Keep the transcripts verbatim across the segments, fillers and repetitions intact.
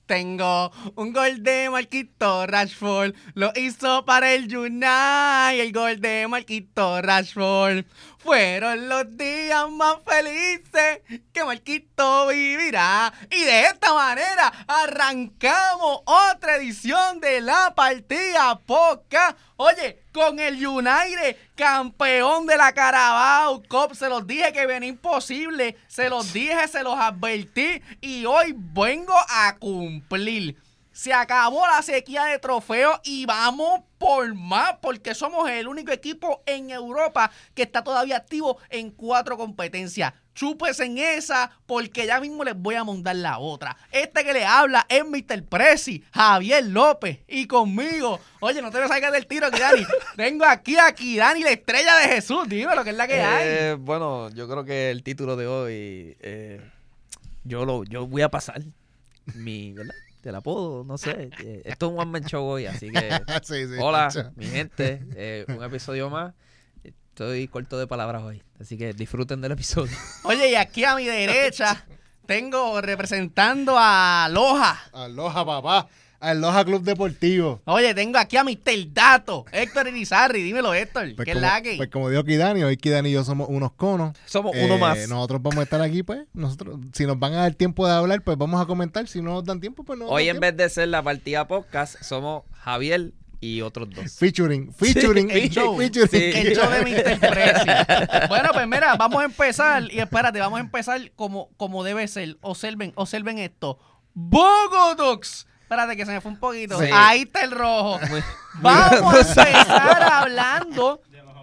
Tengo un gol de Marquito Rashford, lo hizo para el United, el gol de Marquito Rashford. Fueron los días más felices que Marquito vivirá. Y de esta manera arrancamos otra edición de La Partida Podcast. Oye, con el United, campeón de la Carabao Cup. Se los dije que venía imposible. Se los dije, se los advertí. Y hoy vengo a cumplir. Se acabó la sequía de trofeos y vamos por más, porque somos el único equipo en Europa que está todavía activo en cuatro competencias. Chúpese en esa, porque ya mismo les voy a montar la otra. Este que le habla es mister Prezi, Javier López, y conmigo, oye, no te me salgas del tiro, Kidani. Tengo aquí a Kidani, la estrella de Jesús. Dime lo que es la que eh, hay. Bueno, yo creo que el título de hoy, eh, yo lo yo voy a pasar mi, ¿verdad? Te la puedo, no sé. Eh, esto es un one man show hoy, así que sí, sí, hola, mucho. mi gente, eh, un episodio más. Estoy corto de palabras hoy, así que disfruten del episodio. Oye, y aquí a mi derecha tengo representando a Loja. Aloha, papá. Aloha Club Deportivo. Oye, tengo aquí a mister Dato, Héctor Irizarry. Dímelo, Héctor. Pues ¿Qué es como, la que? pues como dijo Kidani, hoy Kidani y yo somos unos conos. Somos Eh, uno más. Nosotros vamos a estar aquí, pues. Nosotros, si nos van a dar tiempo de hablar, pues vamos a comentar. Si no nos dan tiempo, pues no. nos Hoy dan en tiempo. vez de ser La Partida Podcast, somos Javier y otros dos. Featuring, featuring, el show. featuring. Sí. El show de mister Prezi. Bueno, pues mira, vamos a empezar. Y espérate, vamos a empezar como, como debe ser. Observen, observen esto. Bogodox. Espérate que se me fue un poquito. Sí. Ahí está el rojo. Muy- Vamos a empezar hablando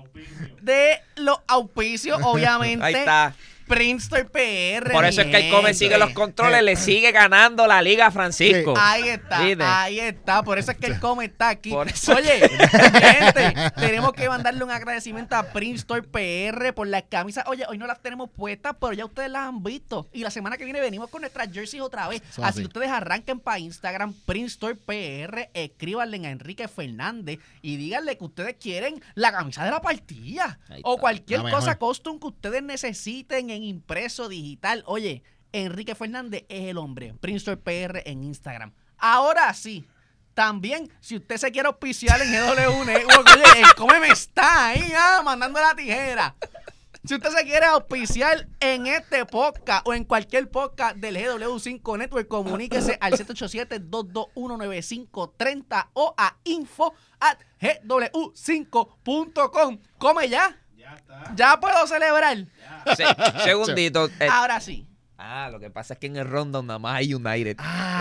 de los auspicios, obviamente. Ahí está. Princeton P R. Por eso es que el Come sigue los controles, le sigue ganando la Liga a Francisco. Ahí está, ¿Viste? ahí está. Por eso es que el Come está aquí. Por eso- Oye, gente, tenemos que mandarle un agradecimiento a Princeton P R por las camisas. Oye, hoy no las tenemos puestas, pero ya ustedes las han visto. Y la semana que viene venimos con nuestras jerseys otra vez. Eso Así que así. ustedes arranquen para Instagram, Princeton P R, escríbanle a Enrique Fernández y díganle que ustedes quieren la camisa de la partida. Ahí O está, cualquier la cosa mejor. custom que ustedes necesiten en impreso digital. Oye, Enrique Fernández es el hombre. Princeton P R en Instagram. Ahora sí, también, si usted se quiere auspiciar en G W Network, oye, el Come me está ahí, ah, mandando la tijera. Si usted se quiere auspiciar en este podcast o en cualquier podcast del G W cinco Network, comuníquese al siete ocho siete, dos dos uno, nueve cinco tres cero o a info at g w cinco punto com. Come ya. Ya está. Ya puedo celebrar. Sí, segundito. eh, Ahora sí. ah, lo que pasa es que en el rundown nada más hay United.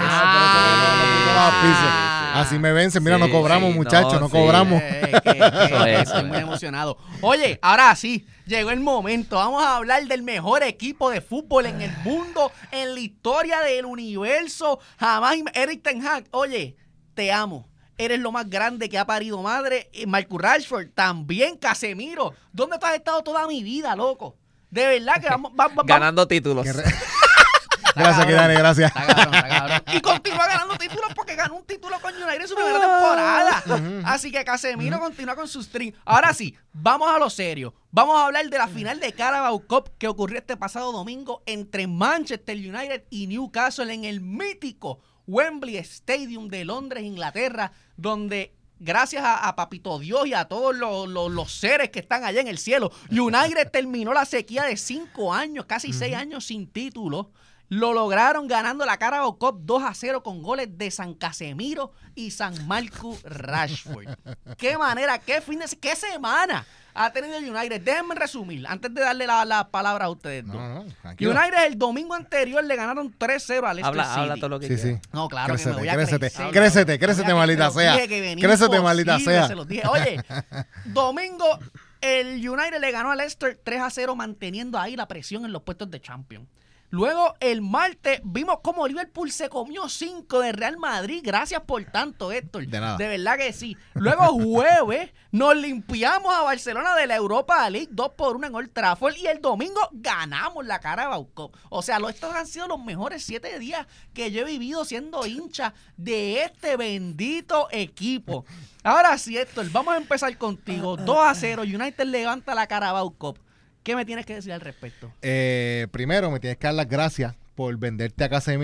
Ah, Eso- pero sí, no, no, no, no, sí, no, sí. Así me vencen. Mira, Sí, no cobramos, sí, muchachos, no, no, sí. cobramos. Eh, que- que- Eso es, estoy eso muy es. emocionado. Oye, ahora sí, llegó el momento. Vamos a hablar del mejor equipo de fútbol en el mundo, en la historia del universo. Jamás, Eric Ten Hag. Oye, te amo. Eres lo más grande que ha parido madre. Y Marcus Rashford, también Casemiro. ¿Dónde tú has estado toda mi vida, loco? De verdad que vamos, vamos, vamos. Ganando títulos. Qué re- Está Gracias, cabrón. Kidani, gracias. Está cabrón, está cabrón. Y continúa ganando títulos porque ganó un título con United en su primera temporada. Así que Casemiro continúa con su stream. Ahora sí, vamos a lo serio. Vamos a hablar de la final de Carabao Cup que ocurrió este pasado domingo entre Manchester United y Newcastle en el mítico Wembley Stadium de Londres, Inglaterra, donde gracias a, a Papito Dios y a todos los, los, los seres que están allá en el cielo, United terminó la sequía de cinco años, casi seis años sin título. Lo lograron ganando la Carabao Cup dos a cero con goles de San Casemiro y San Marcus Rashford. Qué manera, qué fin de qué semana ha tenido el United. Déjenme resumir, antes de darle la, la palabra a ustedes dos. No, no, tranquilo. United el domingo anterior le ganaron tres cero al Leicester Habla, City. habla todo lo que Sí, quieras. sí. No, claro que Crécete, me voy a crécete, crecer. crécete, crécete, Voy a- maldita se los sea. dije que venía Crécete, maldita imposible, sea. se los dije. Oye, domingo el United le ganó al Leicester tres a cero manteniendo ahí la presión en los puestos de Champions. Luego, el martes, vimos cómo Liverpool se comió cinco de Real Madrid. Gracias por tanto, Héctor. De nada. De verdad que sí. Luego, jueves, nos limpiamos a Barcelona de la Europa League dos por uno en Old Trafford. Y el domingo ganamos la Carabao Cup. O sea, lo- estos han sido los mejores siete días que yo he vivido siendo hincha de este bendito equipo. Ahora sí, Héctor, vamos a empezar contigo. dos a cero, United levanta la Carabao Cup. ¿Qué me tienes que decir al respecto? Eh, primero, me tienes que dar las gracias por venderte a Casemiro.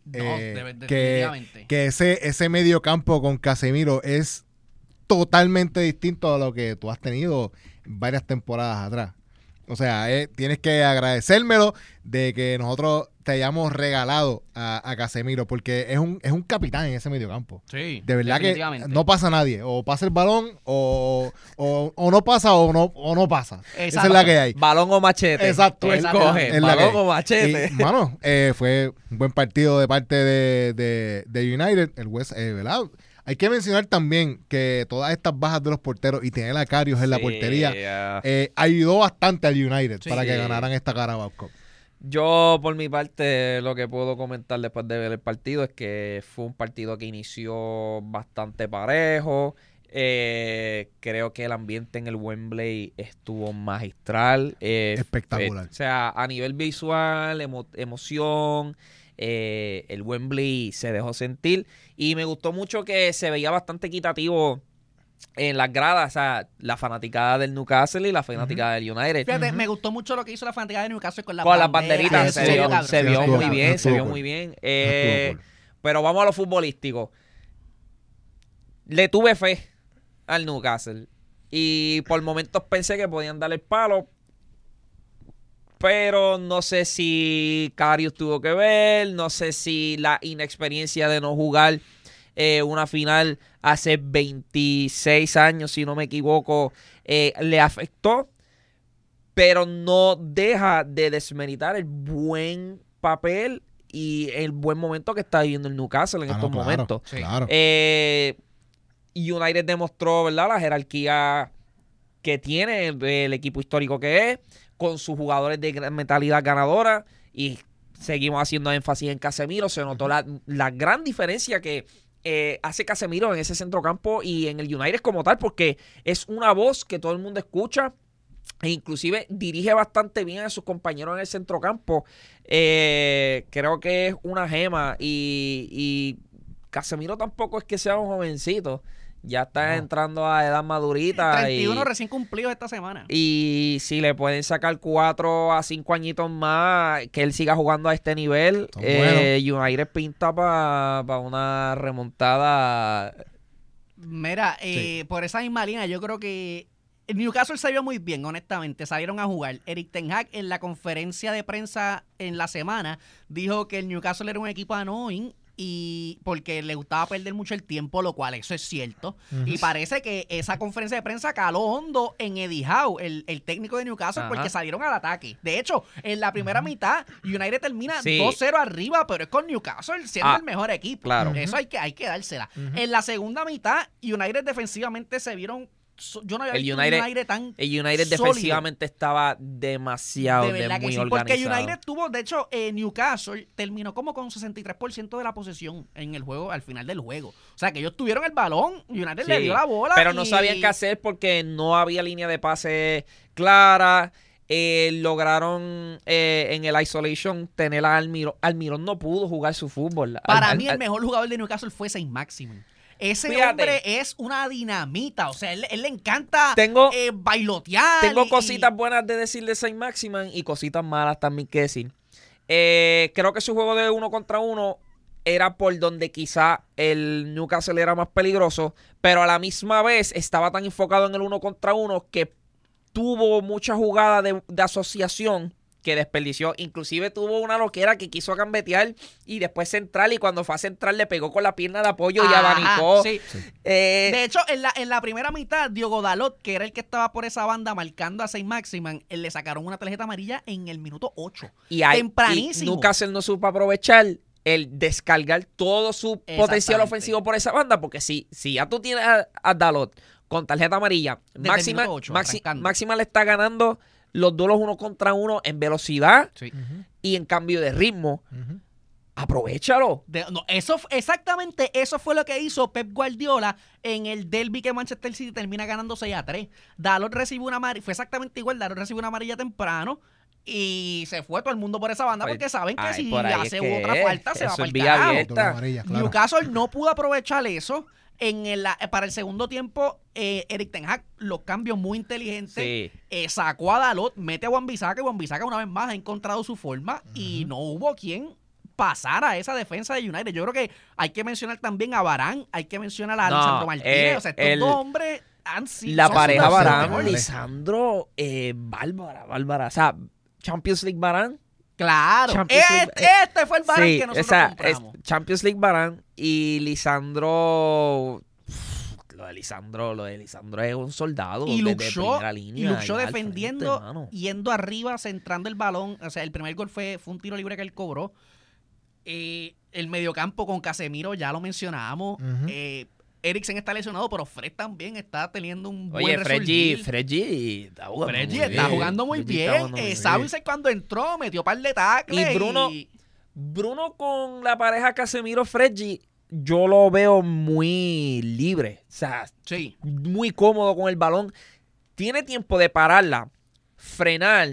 No, eh, de- que, definitivamente. que ese, ese medio campo con Casemiro es totalmente distinto a lo que tú has tenido varias temporadas atrás. O sea, eh, tienes que agradecérmelo de que nosotros te hayamos regalado a, a Casemiro, porque es un, es un capitán en ese mediocampo. Sí, De verdad que definitivamente. no pasa nadie. O pasa el balón, o, o, o no pasa, o no, o no pasa. Esa es la que hay. Balón o machete. Exacto. Tú es- escoges. es la que Balón hay. o machete. Y, mano, eh, fue un buen partido de parte de, de, de United. El West, eh, ¿verdad? Hay que mencionar también que todas estas bajas de los porteros y tener a Karius en la Sí, portería ya. eh, ayudó bastante al United Sí. para que ganaran esta Carabao Cup. Yo, por mi parte, lo que puedo comentar después de ver el partido es que fue un partido que inició bastante parejo. Eh, creo que el ambiente en el Wembley estuvo magistral. Eh, Espectacular. eh, o sea, a nivel visual, emo- emoción, eh, el Wembley se dejó sentir. Y me gustó mucho que se veía bastante equitativo en las gradas, o sea, la fanaticada del Newcastle y la fanaticada del United. Fíjate, Ujú. me gustó mucho lo que hizo la fanaticada de Newcastle con las Con las banderas. banderitas Sí, se sí, vio, cabrón. se Sí, vio estuvo muy cool, bien, se estuvo vio cool. muy bien. Eh, Estuvo cool. Pero vamos a lo futbolístico. Le tuve fe al Newcastle y por momentos pensé que podían darle el palo, pero no sé si Karius tuvo que ver, no sé si la inexperiencia de no jugar eh, una final hace veintiséis años, si no me equivoco, eh, le afectó, pero no deja de desmeritar el buen papel y el buen momento que está viviendo el Newcastle en Ah, no, estos claro, momentos. Sí. Claro. Eh, United demostró, ¿verdad?, la jerarquía que tiene el, el equipo histórico que es, con sus jugadores de gran mentalidad ganadora, y seguimos haciendo énfasis en Casemiro. Se notó la, la gran diferencia que eh, hace Casemiro en ese centrocampo y en el United como tal, porque es una voz que todo el mundo escucha e inclusive dirige bastante bien a sus compañeros en el centrocampo. Eh, creo que es una gema y, y Casemiro tampoco es que sea un jovencito. Ya está No. entrando a edad madurita. treinta y uno y, recién cumplidos esta semana. y si le pueden sacar cuatro a cinco añitos más, que él siga jugando a este nivel, Son eh, United pinta para pa una remontada. Mira, eh, por esa misma línea, yo creo que el Newcastle se vio muy bien, honestamente. Salieron a jugar. Eric Ten Hag en la conferencia de prensa en la semana dijo que el Newcastle era un equipo annoying y porque le gustaba perder mucho el tiempo, lo cual eso es cierto. Ujú. Y parece que esa conferencia de prensa caló hondo en Eddie Howe, el, el técnico de Newcastle, Ajá. porque salieron al ataque. De hecho, en la primera mitad, United termina Sí. dos cero arriba, pero es con Newcastle siendo Ah, el mejor equipo. claro. Eso hay que, hay que dársela. Ujú. En la segunda mitad, United defensivamente se vieron... so- Yo no había El visto United- un United tan El United sólido. defensivamente estaba demasiado, De de verdad que muy sí, organizado. porque United tuvo, de hecho, eh, Newcastle terminó como con sesenta y tres por ciento de la posesión en el juego, al final del juego. O sea, que ellos tuvieron el balón, United Sí, le dio la bola. pero no y- sabían qué hacer porque no había línea de pase clara. Eh, lograron eh, en el isolation tener a Almirón. Almirón no pudo jugar su fútbol. Al- Para al- mí, el al- mejor jugador de Newcastle fue Saint Maximin. Ese Fíjate. hombre es una dinamita. O sea, él, él le encanta Tengo- eh, bailotear. Tengo y- cositas buenas de decir de Saint Maximan y cositas malas también que decir. Eh, creo que su juego de uno contra uno era por donde quizá el Newcastle era más peligroso, pero a la misma vez estaba tan enfocado en el uno contra uno que tuvo mucha jugada de, de asociación que desperdició. Inclusive tuvo una loquera que quiso gambetear y después central, y cuando fue a central le pegó con la pierna de apoyo y Ajá, abanicó. sí. Eh, De hecho, en la, en la primera mitad, Diogo Dalot, que era el que estaba por esa banda marcando a Saint Maximan, él le sacaron una tarjeta amarilla en el minuto ocho. y hay, tempranísimo. Y Newcastle no supo aprovechar el descargar todo su potencial Exactamente. ofensivo por esa banda, porque si, si ya tú tienes a, a Dalot con tarjeta amarilla, Desde el Máxima, minuto ocho, Maxi- arrancando. Máxima le está ganando los duelos uno contra uno en velocidad Sí. Ujú, y en cambio de ritmo. ujú. Aprovechalo. De- no, eso, f- exactamente eso fue lo que hizo Pep Guardiola en el derby que Manchester City termina ganando seis a tres. Dalot recibió una amarilla, fue exactamente igual, Dalot recibió una amarilla temprano y se fue todo el mundo por esa banda Pues, porque saben que ay, si por ahí hace es que otra es. falta se va Eso para es el vía carajo. abierta. Doble amarilla, claro. Newcastle no pudo aprovechar eso. En el, para el segundo tiempo, eh, Eric Ten Hag, los cambios muy inteligentes, Sí. eh, sacó a Dalot, mete a Wan-Bissaka y Wan-Bissaka una vez más ha encontrado su forma y no hubo quien pasara esa defensa de United. Yo creo que hay que mencionar también a Varane, hay que mencionar a No, Lisandro Martínez. eh, o sea, estos el- dos hombres han sido... La son pareja sus Varane, mejores. Lisandro, eh, bárbara, bárbara. O sea, Champions League Varane. Claro. Champions Este, League, este fue el Varane Sí, que nosotros o sea, compramos. es Champions League Varane y Lisandro. Uf, Lo de Lisandro, lo de Lisandro es un soldado. Y desde luchó, primera y línea, luchó allá al defendiendo, frente, mano. yendo arriba, centrando el balón. O sea, el primer gol fue, fue un tiro libre que él cobró. Eh, el mediocampo con Casemiro, ya lo mencionamos. Ujú. Eh, Eriksen está lesionado, pero Fred también está teniendo un buen Oye, Fredgy, resurgir. Fredgy está jugando Fredgy muy está bien. jugando muy Fredgy está bien. jugando muy Eh, bien. Savicek cuando entró metió par de tacles. Y Bruno- y- Bruno con la pareja Casemiro-Fredgy, yo lo veo muy libre. O sea, Sí. muy cómodo con el balón. Tiene tiempo de pararla, frenar,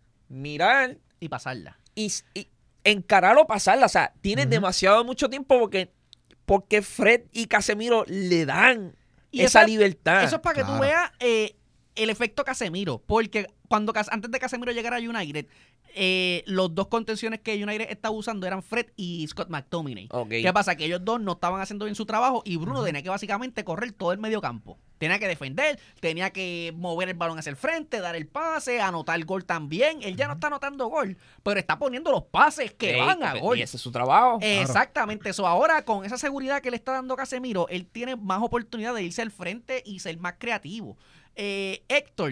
mirar Y pasarla. y, y encarar o pasarla. O sea, tiene Ujú. demasiado mucho tiempo porque, porque Fred y Casemiro le dan Y esa eso- libertad. Eso es para que tú claro. veas eh, el efecto Casemiro. Porque cuando Cas- antes de Casemiro llegara a United, eh, los dos contenciones que United estaba usando eran Fred y Scott McTominay. Ok. ¿Qué pasa? Que ellos dos no estaban haciendo bien su trabajo y Bruno tenía que básicamente correr todo el medio campo. Tenía que defender, tenía que mover el balón hacia el frente, dar el pase, anotar el gol también. Él ya no está anotando gol, pero está poniendo los pases que Ey, van a y gol. ese es su trabajo. Exactamente, eso ahora con esa seguridad que le está dando Casemiro, él tiene más oportunidad de irse al frente y ser más creativo. Eh, Héctor,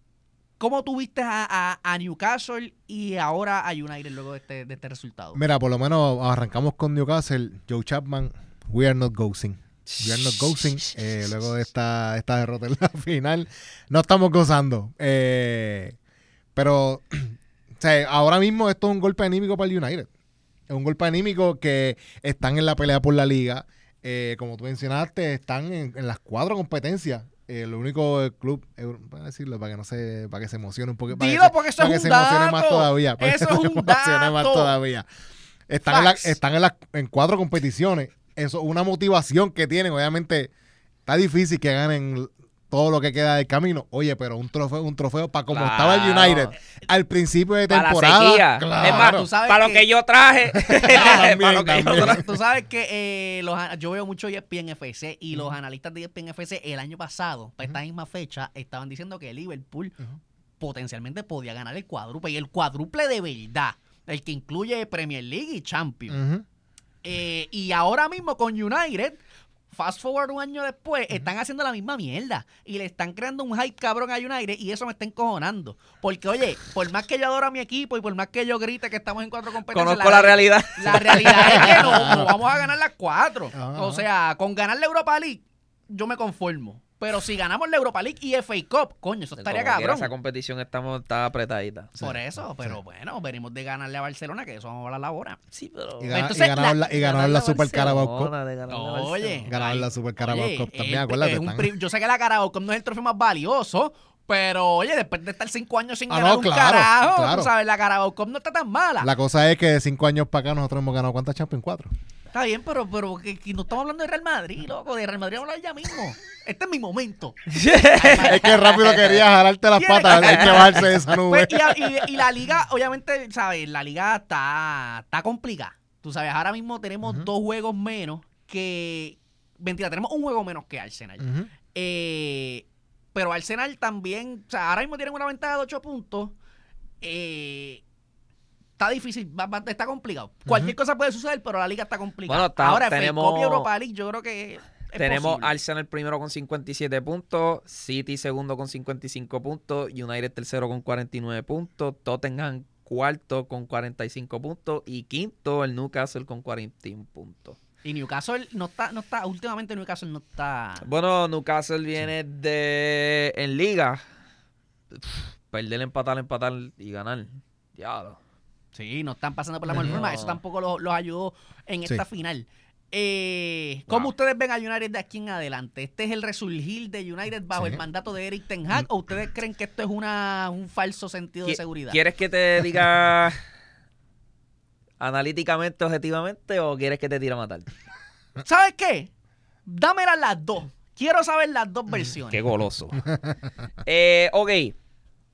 ¿cómo tuviste a, a- a Newcastle y ahora a United luego de este, de este resultado? Mira, por lo menos arrancamos con Newcastle. Joe Chapman, we are not ghosting. We are not ghosting. Eh, luego de esta, esta derrota en la final, no estamos gozando. Eh, pero, o sea, ahora mismo esto es un golpe anímico para el United. Es un golpe anímico que están en la pelea por la liga. Eh, como tú mencionaste, están en, en las cuatro competencias. Eh, lo único el club, eh, para decirlo, para que no se, para que se emocione un poco. Para Dilo, que se- porque eso para es que un se emocione dato. más todavía. Para Eso que es se un emocione más dato. todavía. Están, en, la, Facts. están en, la, en cuatro competiciones. Eso es una motivación que tienen. Obviamente, está difícil que ganen todo lo que queda del camino. Oye, pero un trofeo, un trofeo para como Claro. estaba el United al principio de Para la temporada. sequía. Claro. Es más, Tú sabes para que- lo que yo traje. también, Para lo que yo también. traje. Tú sabes que eh, los, a- yo veo mucho E S P N F C y los analistas de E S P N F C el año pasado, para esta misma fecha, estaban diciendo que Liverpool Ujú. potencialmente podía ganar el cuádruple y el cuádruple de verdad, el que incluye Premier League y Champions. Ujú. Eh, y ahora mismo con United, fast forward un año después, están haciendo la misma mierda. Y le están creando un hype cabrón a United y eso me está encojonando. Porque, oye, por más que yo adoro a mi equipo y por más que yo grite que estamos en cuatro competencias... Conozco la realidad. La realidad es que no, no vamos a ganar las cuatro. Ajá. O sea, con ganar la Europa League, yo me conformo. Pero si ganamos la Europa League y F A Cup, coño, eso estaría Como quiera, cabrón. Esa competición estamos, está apretadita. Por Sí, eso, sí. pero bueno, venimos de ganarle a Barcelona, que eso vamos a hablar ahora. Sí, pero... Y, gana- Entonces, y ganaron la- la, y ganaron la Super Carabao Cup. Oye, Ganaron ay, la Super Carabao oye, Cup también, es- acuérdate. es un están- pri- yo sé que la Carabao Cup no es el trofeo más valioso, pero oye, después de estar cinco años sin Ah, ganar no, un claro, carajo, claro. tú sabes, la Carabao Cup no está tan mala. La cosa es que de cinco años para acá nosotros hemos ganado ¿cuántas Champions? Cuatro. Está bien, pero, pero que, que no estamos hablando de Real Madrid, loco. De Real Madrid vamos a hablar ya mismo. Este es mi momento. Es que rápido querías jalarte las Tiene patas. que- Hay que bajarse de esa nube. Pues, y, a- y- y la liga, obviamente, ¿sabes? La liga está, está complicada. Tú sabes, ahora mismo tenemos Ujú. dos juegos menos que... Mentira, tenemos un juego menos que Arsenal. Ujú. Eh, pero Arsenal también, o sea, ahora mismo tienen una ventaja de ocho puntos. Eh, está difícil, va- va- está complicado. Cualquier cosa puede suceder, pero la liga está complicada. Bueno, está- ahora, tenemos- F A Cup y Europa League, yo creo que es Tenemos posible. Arsenal primero con cincuenta y siete puntos, City segundo con cincuenta y cinco puntos, United tercero con cuarenta y nueve puntos, Tottenham cuarto con cuarenta y cinco puntos y quinto el Newcastle con cuarenta y uno puntos. Y Newcastle no está, no está, últimamente Newcastle no está... Bueno, Newcastle viene de en liga, Uf, perder, empatar, empatar y ganar. Diablo. Sí, no están pasando por la mejor No. forma. Eso tampoco los, los ayudó en Sí. esta final. Eh, ¿Cómo Wow. ustedes ven a United de aquí en adelante? ¿Este es el resurgir de United bajo Sí. el mandato de Eric Ten Hag? ¿O ustedes creen que esto es una, un falso sentido de Qui- seguridad? ¿Quieres que te diga analíticamente, objetivamente, o quieres que te tire a matar? ¿Sabes qué? Dámelas las dos. Quiero saber las dos versiones. Qué goloso. eh, ok.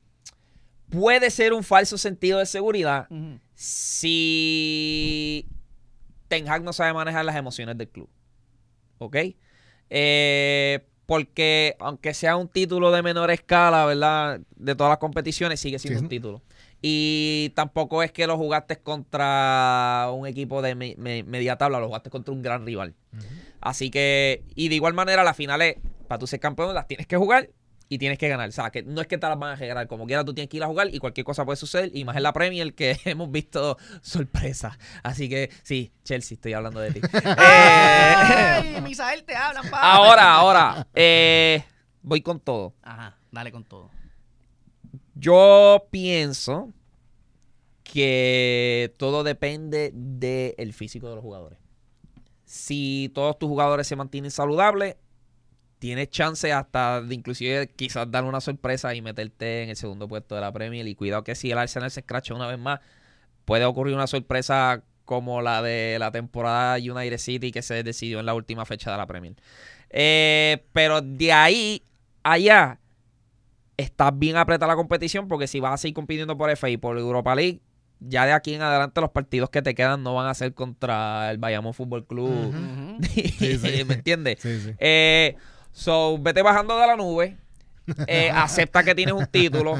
Puede ser un falso sentido de seguridad Ujú. si Ten Hag no sabe manejar las emociones del club. ¿Ok? Eh, porque aunque sea un título de menor escala, ¿verdad? De todas las competiciones, sigue siendo Sí. un título. Y tampoco es que lo jugaste contra un equipo de me- me- media tabla, lo jugaste contra un gran rival. Ujú. Así que, y de igual manera, las finales, para tú ser campeón, las tienes que jugar y tienes que ganar. O sea, que no es que te las van a regalar. Como quiera, tú tienes que ir a jugar y cualquier cosa puede suceder. Y más en la Premier, que hemos visto sorpresas. Así que, sí, Chelsea, estoy hablando de ti. Eh, Ay, Misael, te hablan, pa. ahora, ahora, eh, voy con todo. Ajá, dale con todo. Yo pienso que todo depende del físico de los jugadores. Si todos tus jugadores se mantienen saludables, tienes chance hasta de inclusive quizás dar una sorpresa y meterte en el segundo puesto de la Premier. Y cuidado que si el Arsenal se escracha una vez más, puede ocurrir una sorpresa como la de la temporada United City que se decidió en la última fecha de la Premier. Eh, pero de ahí allá está bien apretada la competición, porque si vas a seguir compitiendo por F A y por Europa League, ya de aquí en adelante los partidos que te quedan no van a ser contra el Bayamón Fútbol Club. Ujú. Ujú. Sí, sí. ¿Me entiendes? Sí, sí. Eh, so, vete bajando de la nube, eh, acepta que tienes un título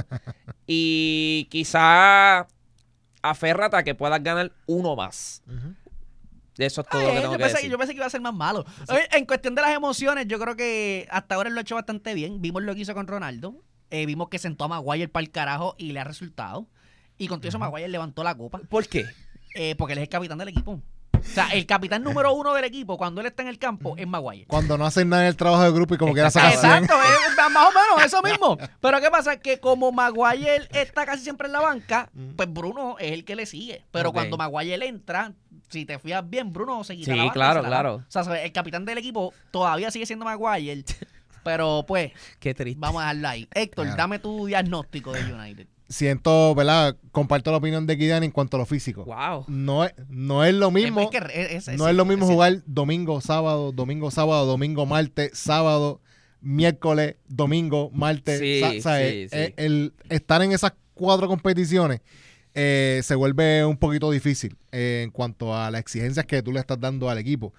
y quizá aférrate a que puedas ganar uno más. Ujú. Eso es todo Ay, lo que yo, tengo que pensé, decir. yo pensé que iba a ser más malo. Oye, en cuestión de las emociones, yo creo que hasta ahora él lo ha hecho bastante bien. Vimos lo que hizo con Ronaldo. Eh, vimos que sentó a Maguire para el carajo y le ha resultado. Y con todo eso, Maguire levantó la copa. ¿Por qué? eh, porque él es el capitán del equipo. O sea, el capitán número uno del equipo, cuando él está en el campo, es Maguire. Cuando no hacen nada en el trabajo de grupo y como quiera sacar cien. Exacto, es más o menos eso mismo. Pero ¿qué pasa? Que como Maguire está casi siempre en la banca, pues Bruno es el que le sigue. Pero Ok. cuando Maguire entra, si te fías bien, Bruno se quita Sí, la banca. claro, se la claro. va. O sea, el capitán del equipo todavía sigue siendo Maguire. Pero pues, Qué triste. vamos a dejarlo ahí. Héctor, Claro. dame tu diagnóstico de United. Siento, ¿verdad? Comparto la opinión de Guidan en cuanto a lo físico. Wow. No es, no es lo mismo. Es que es- es- No es lo mismo es- jugar domingo, sábado, domingo, sábado, domingo, martes, sábado, miércoles, domingo, martes. Sí, sa- ¿sabes? sí, sí. Eh, El estar en esas cuatro competiciones eh, se vuelve un poquito difícil eh, en cuanto a las exigencias que tú le estás dando al equipo.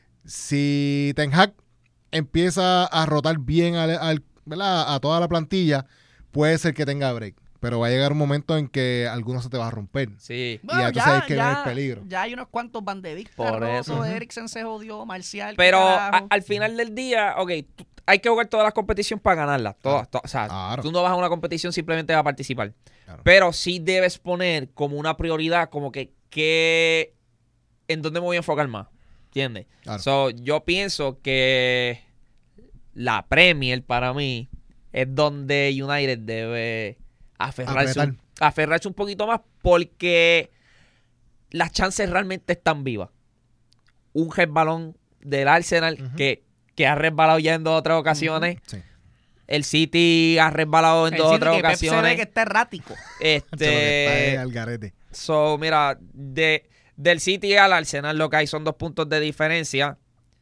Si Ten Hag empieza a rotar bien al, al- ¿verdad? a toda la plantilla, puede ser que tenga break. Pero va a llegar un momento en que alguno se te va a romper. Sí. Y ya tú sabes que viene el peligro. Ya hay unos cuantos Van de Beek, Por Rosso, eso. Eriksen se jodió, Marcial. Pero qué a- carajo. al final del día, ok, tú- hay que jugar todas las competiciones para ganarlas. Todas, to- o sea, Claro. tú no vas a una competición simplemente a participar. Claro. Pero sí debes poner como una prioridad, como que, que en dónde me voy a enfocar más. ¿Entiendes? Claro. So, yo pienso que la Premier para mí es donde United debe aferrarse Apretar. un, aferrarse un poquito más, porque las chances realmente están vivas. Un resbalón del Arsenal Ujú. que, que ha resbalado ya en dos o tres ocasiones. Sí. El City ha resbalado en El dos o City tres que Pep se ve ocasiones. que está errático. Se lo que está es Este, al garete. so, mira, de, del City al Arsenal lo que hay son dos puntos de diferencia.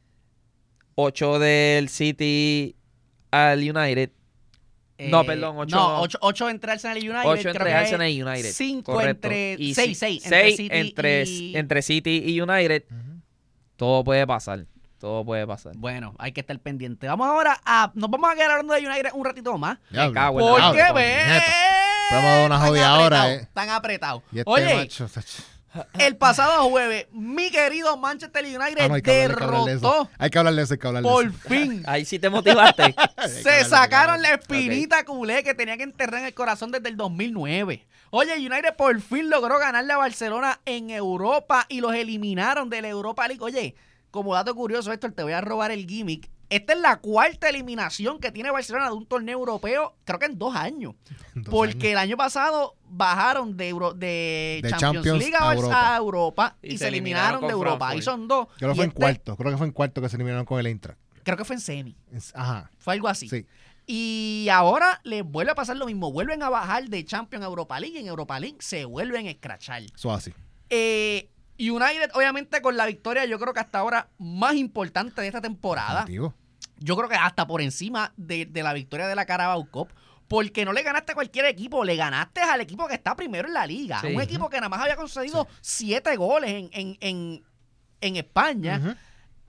Ocho del City al United. No, perdón, ocho- No, ocho, ocho entre Arsenal y United. Ocho creo entre que Arsenal y United. Cinco correcto. entre... Y seis, si- seis. Entre seis City entre, y... entre City y United. Ujú. Todo puede pasar. Todo puede pasar. Bueno, hay que estar pendiente. Vamos ahora a... Nos vamos a quedar hablando de United un ratito más. Diablo. cago en la Porque madre, ve... puñeta. Pero vamos a dar una Tan jodida hora, apretado, eh. Tan apretado. Y este Oye, macho, tacho. el pasado jueves, mi querido Manchester United Ah, no, hay que hablar, hay que hablar de derrotó eso. Hay que hablar de eso, hay que hablar de por eso. fin. Ahí sí te motivaste. Hay que hablar, Se hay que sacaron hablar. la espinita culé que tenía que enterrar en el corazón desde el dos mil nueve. Oye, United por fin logró ganarle a Barcelona en Europa y los eliminaron de la Europa League. Oye, como dato curioso, Héctor, te voy a robar el gimmick. Esta es la cuarta eliminación que tiene Barcelona de un torneo europeo, creo que en dos años. Dos porque años. el año pasado bajaron de, Euro- de, De Champions, Champions League a a Barça- Europa. a Europa y, Y se se eliminaron eliminaron de con Europa. Ahí Frankfurt. son dos. Creo que Y fue en este- cuarto. Creo que fue en cuarto que se eliminaron con el Eintracht. Creo que fue en semi. Es- Ajá. Fue algo así. Sí. Y ahora les vuelve a pasar lo mismo. Vuelven a bajar de Champions a Europa League y en Europa League se vuelven a escrachar. Eso así. Eh, United, obviamente, con la victoria, yo creo que hasta ahora más importante de esta temporada. Contigo. Yo creo que hasta por encima de, de la victoria de la Carabao Cup. Porque no le ganaste a cualquier equipo, le ganaste al equipo que está primero en la liga. Sí. Un equipo que nada más había concedido siete goles en, en, en en España Ujú.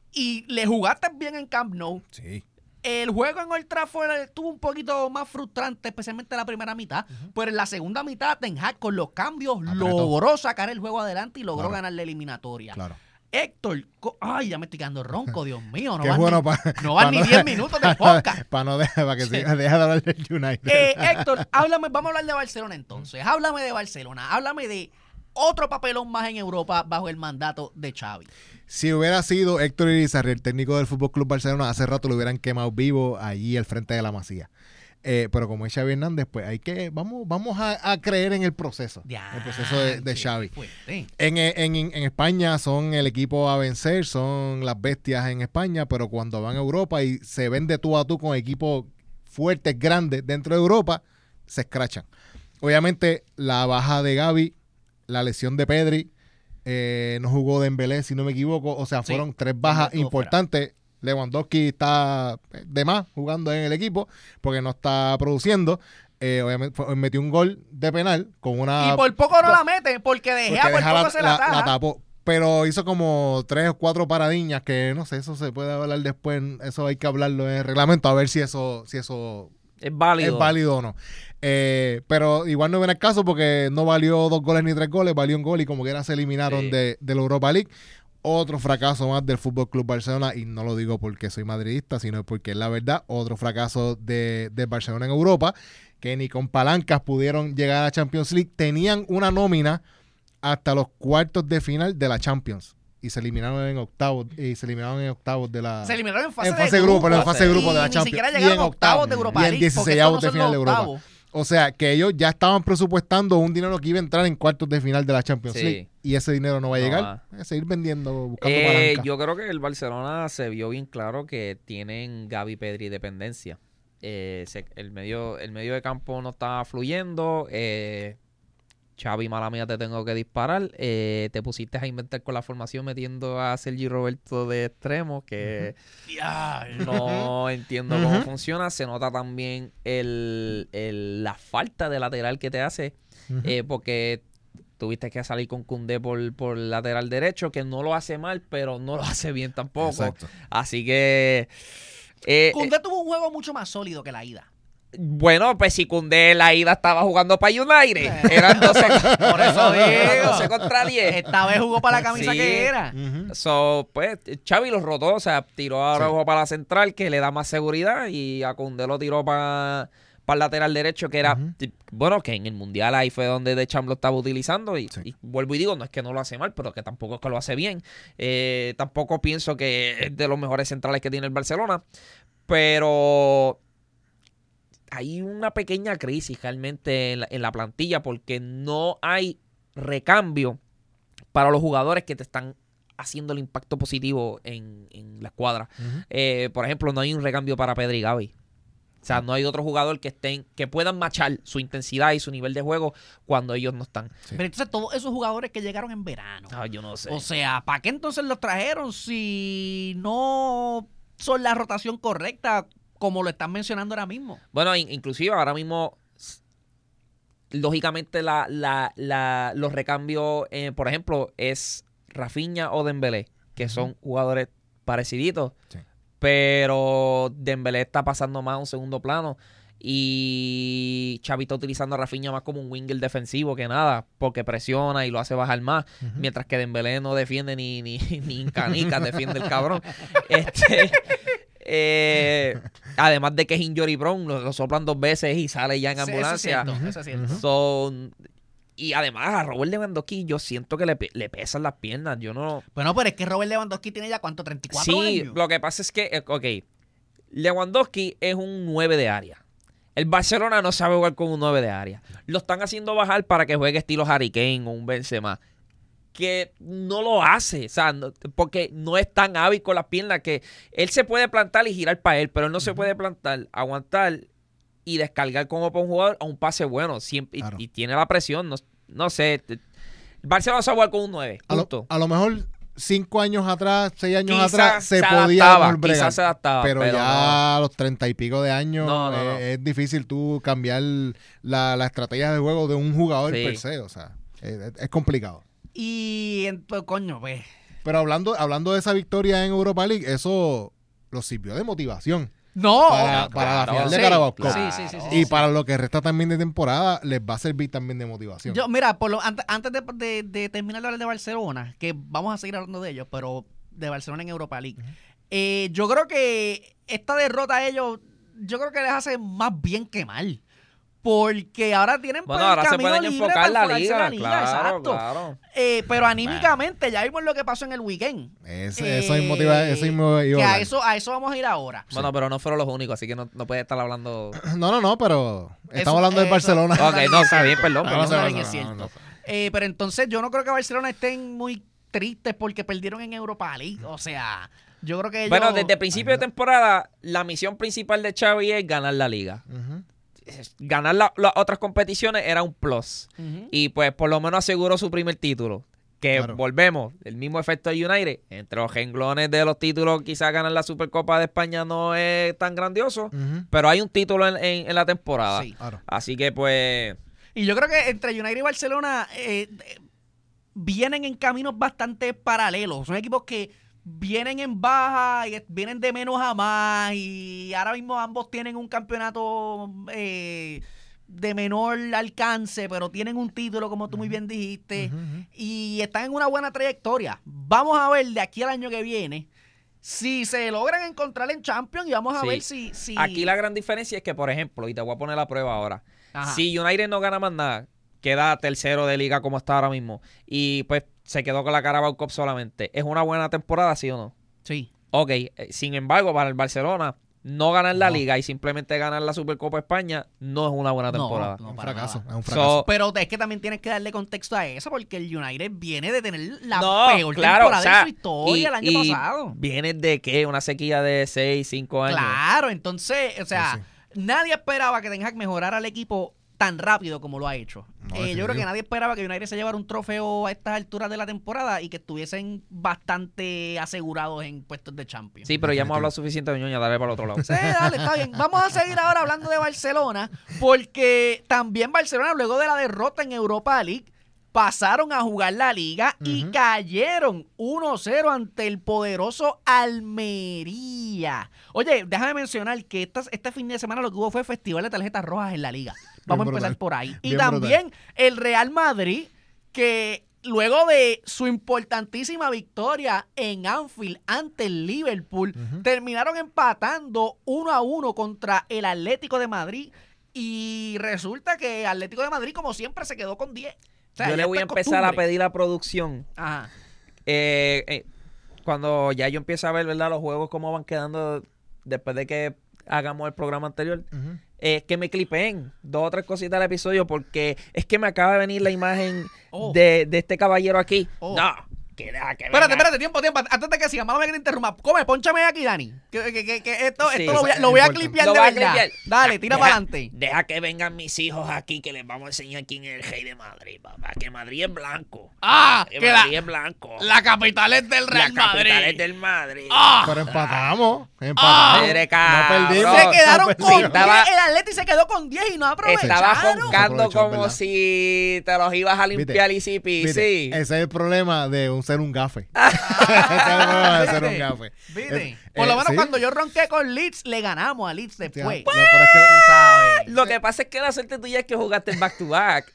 y le jugaste bien en Camp Nou. Sí. El juego en Old Trafford estuvo un poquito más frustrante, especialmente la primera mitad, pero en la segunda mitad Ten Hag con los cambios Apretó. logró sacar el juego adelante y logró Claro. ganar la eliminatoria. Claro. Héctor, co- ay, ya me estoy quedando ronco, Dios mío, no Qué van, bueno ni, para no van ni diez minutos de podcast. Para no dejar, para que Sí. siga, deja de hablar del United. Eh, Héctor, háblame, vamos a hablar de Barcelona entonces. Háblame de Barcelona, háblame de otro papelón más en Europa bajo el mandato de Xavi. Si hubiera sido Héctor Irizarry, el técnico del Fútbol Club Barcelona, hace rato lo hubieran quemado vivo allí al frente de la Masía. Eh, pero como es Xavi Hernández, pues hay que, vamos, vamos a, a creer en el proceso. Ya, el proceso de, de qué Xavi. fuerte. En, en, en España son el equipo a vencer, son las bestias en España, pero cuando van a Europa y se ven de tú a tú con equipos fuertes, grandes dentro de Europa, se escrachan. Obviamente, la baja de Gavi, la lesión de Pedri, eh, no jugó Dembélé, si no me equivoco, o sea, Sí, fueron tres bajas estuvo importantes. Lewandowski está de más jugando en el equipo porque no está produciendo. Eh, obviamente fue- metió un gol de penal con una... Y por poco no la mete, porque De Gea porque por deja poco la, se la la- ataja. la tapó. Pero hizo como tres o cuatro paradiñas que no sé, eso se puede hablar después. Eso hay que hablarlo en el reglamento a ver si eso, si eso Es válido. es válido o no. Eh, pero igual no viene el caso porque no valió dos goles ni tres goles, valió un gol y como quiera se eliminaron Sí. de, de la Europa League. Otro fracaso más del Fútbol Club Barcelona, y no lo digo porque soy madridista, sino porque es la verdad, otro fracaso de, de Barcelona en Europa, que ni con palancas pudieron llegar a Champions League. Tenían una nómina hasta los cuartos de final de la Champions y se eliminaron en octavos y se eliminaron en octavos de la Se eliminaron en fase, en fase de de grupo, en grupos, fase de grupo de la y Ni Champions. siquiera Y llegaron en a octavos de octavos. Europa Y en League, porque dieciseisavos estos no de son final de los Europa. octavos. O sea, que ellos ya estaban presupuestando un dinero que iba a entrar en cuartos de final de la Champions Sí. League y ese dinero no va a No llegar. va. Va a seguir vendiendo, buscando Eh, palanca. yo creo que el Barcelona se vio bien claro que tienen Gavi, Pedri dependencia. Eh, se- el, medio, el medio de campo no está fluyendo. Eh, Xavi, mala mía, te tengo que disparar. Eh, te pusiste a inventar con la formación metiendo a Sergi Roberto de extremo, que Diablo. no entiendo cómo Ujú. funciona. Se nota también el, el- la falta de lateral que te hace, Ujú. eh, porque tuviste que salir con Koundé por, por lateral derecho, que no lo hace mal, pero no lo hace bien tampoco. Exacto. Así que... eh, Koundé tuvo un juego mucho más sólido que la ida. Bueno, pues si Koundé en la ida estaba jugando para United, eran doce, Por eso eran digo. doce contra diez. Esta vez jugó para la camisa Sí. que era. Ujú. So, pues, Xavi los rotó, o sea, tiró a Araujo para la central, que le da más seguridad, y a Koundé lo tiró para el lateral derecho, que era, Ujú. ti- bueno, que en el Mundial ahí fue donde Deschamps lo estaba utilizando, y, Sí. y vuelvo y digo, no es que no lo hace mal, pero que tampoco es que lo hace bien. Eh, tampoco pienso que es de los mejores centrales que tiene el Barcelona, pero... hay una pequeña crisis realmente en la, en la plantilla porque no hay recambio para los jugadores que te están haciendo el impacto positivo en, en la escuadra. Ujú. Eh, por ejemplo, no hay un recambio para Pedri y Gavi. O sea, no hay otro jugador que estén, que puedan machar su intensidad y su nivel de juego cuando ellos no están. Sí. Pero entonces todos esos jugadores que llegaron en verano. Ah, yo no sé. O sea, ¿para qué entonces los trajeron si no son la rotación correcta como lo están mencionando ahora mismo? Bueno, in- inclusive ahora mismo, s- lógicamente la, la, la, los recambios, eh, por ejemplo, es Rafinha o Dembélé, que son jugadores pareciditos, Sí. pero Dembélé está pasando más a un segundo plano y Xavi está utilizando a Rafinha más como un winger defensivo que nada, porque presiona y lo hace bajar más, Ujú. mientras que Dembélé no defiende ni, ni, ni en canicas, defiende el cabrón. Este... Eh, además de que es injury prone, lo, lo soplan dos veces y sale ya en Sí, eso es ambulancia. cierto, eso es cierto. Ujú. Son, y además a Robert Lewandowski yo siento que le, pe- le pesan las piernas. Yo no... Bueno, pero es que Robert Lewandowski tiene ya cuánto, treinta y cuatro Sí, años. lo que pasa es que, eh, ok, Lewandowski es un nueve de área. El Barcelona no sabe jugar con un nueve de área. Lo están haciendo bajar para que juegue estilo Harry Kane o un Benzema, que no lo hace, o sea, no- porque no es tan hábil con las piernas, que él se puede plantar y girar para él, pero él no se puede plantar, aguantar y descargar como para un jugador a un pase bueno, siempre, y- Claro. y, tiene la presión, no, no sé, te- el Barcelona sabe jugar con un nueve, A lo, punto. a lo mejor cinco años atrás, seis años Quizás atrás, se, se podía adaptaba, mejor bregar. quizás se adaptaba, pero, pero ya a los treinta y pico de años No, no, eh, no. es difícil tú cambiar la, la estrategia de juego de un jugador Sí. per se. O sea, es, es complicado. Y entonces, coño, pues, Pero hablando, hablando de esa victoria en Europa League, eso los sirvió de motivación. No, para, para la claro, final de sí, Carabao Cup. sí, sí, sí, sí, Y sí. para lo que resta también de temporada, les va a servir también de motivación. Yo, mira, por lo, antes, antes de, de, de terminar de hablar de Barcelona, que vamos a seguir hablando de ellos, pero de Barcelona en Europa League. Uh-huh. eh, yo creo que esta derrota a ellos, yo creo que les hace más bien que mal. Porque ahora tienen bueno, pues, ahora el se camino pueden libre enfocar para la enfocarse liga, en la liga, claro, exacto. claro. Eh, pero anímicamente ya vimos lo que pasó en el weekend. Es, Eh, eso mismo te iba, eso mismo iba que a a hablar. eso, a eso vamos a ir ahora. Bueno, Sí. pero no fueron los únicos, así que no, no puedes estar hablando... No, no, no, pero estamos Eso- hablando del eso- Barcelona. eso- Ok, no, está bien, perdón. No, no, Eso no, también no, es no, cierto. no, no. Eh, pero entonces yo no creo que Barcelona estén muy tristes porque perdieron en Europa League. O sea, yo creo que ellos... Bueno, desde el principio de temporada, la misión principal de Xavi es ganar la liga. Ujú. Ganar la- las otras competiciones era un plus. Ujú. Y pues por lo menos aseguró su primer título. Que Claro. volvemos, el mismo efecto de United. Entre los renglones de los títulos, quizás ganar la Supercopa de España no es tan grandioso. Ujú. Pero hay un título en, en- en la temporada. Sí. Claro. Así que pues... Y yo creo que entre United y Barcelona eh, eh, vienen en caminos bastante paralelos. Son equipos que vienen en baja y es- vienen de menos a más y ahora mismo ambos tienen un campeonato eh, de menor alcance, pero tienen un título, como tú muy bien dijiste, Ujú, ujú. y están en una buena trayectoria. Vamos a ver de aquí al año que viene si se logran encontrar en Champions y vamos a Sí. ver si... si... Aquí la gran diferencia es que, por ejemplo, y te voy a poner la prueba ahora, Ajá. si United no gana más nada, queda tercero de liga como está ahora mismo, y pues se quedó con la Carabao Cup solamente, ¿es una buena temporada, sí o no? Sí. Ok, eh, sin embargo, para el Barcelona, no ganar la No. liga y simplemente ganar la Supercopa de España no es una buena No, temporada. no. un para fracaso, nada. es un So, fracaso. Pero es que también tienes que darle contexto a eso porque el United viene de tener la No, peor claro, temporada o sea, de su historia y- el año y pasado. ¿Vienes de qué? ¿Una sequía de seis, cinco años? Claro, entonces, o sea, Sí, nadie esperaba que Ten Hag mejorara al equipo tan rápido como lo ha hecho. No, Eh, yo creo definitivo. que nadie esperaba que United se llevara un trofeo a estas alturas de la temporada y que estuviesen bastante asegurados en puestos de Champions. Sí, pero ya hemos Definitivo. hablado suficiente de Ñoña, dale para el otro lado. Sí, dale, está bien. Vamos a seguir ahora hablando de Barcelona, porque también Barcelona, luego de la derrota en Europa League, pasaron a jugar la liga y Ujú. cayeron uno cero ante el poderoso Almería. Oye, déjame mencionar que esta, este fin de semana lo que hubo fue festival de tarjetas rojas en la liga. Vamos a Bien empezar brutal. por ahí. Y Bien también el Real Madrid, que luego de su importantísima victoria en Anfield ante el Liverpool, Ujú. terminaron empatando uno a uno contra el Atlético de Madrid. Y resulta que Atlético de Madrid, como siempre, se quedó con diez. O sea, Yo ya le voy a esto es empezar a costumbre. pedir a producción. Ajá. eh, eh, cuando ya yo empiezo a ver, ¿verdad? Los juegos cómo van quedando después de que hagamos el programa anterior. Ujú. Es que me clipeen dos o tres cositas del episodio porque es que me acaba de venir la imagen Oh. de, de este caballero aquí. Oh. No, que deja que Espérate, venga. espérate, tiempo, tiempo. Antes de que siga, mámame que te interrumpa. Come, ponchame aquí, Dani. Que, que, que, que esto, Sí, esto lo voy a, eso lo es voy a importante. clipear Lo de voy a verdad. clipear. Dale, tira Deja- para adelante. Deja que vengan mis hijos aquí que les vamos a enseñar quién es el rey de Madrid, papá. Que Madrid es blanco. Ah, que que la, Madrid es blanco. la capital es del Real La capital Madrid. es del Madrid. Ah. Pero empatamos. Ah. Empatamos. Madre no cabrón. perdimos. Se quedaron no con perdimos. diez. Estaba- El Atleti se quedó con diez y no aprovecharon. Estaba Aprovecharon. roncando Aprovechó, como ¿verdad? si te los ibas a limpiar Viste, easy Viste, peasy. ese es el problema de un ser un gafe. Ah, ese es el problema de ser un ¿viste? gafe. ¿Viste? Eh, Por lo eh, menos sí. cuando yo ronqué con Leeds, le ganamos a Leeds Ya, después. no, pero es que- Tú sabes. Lo que pasa es que la suerte tuya es que jugaste back to back.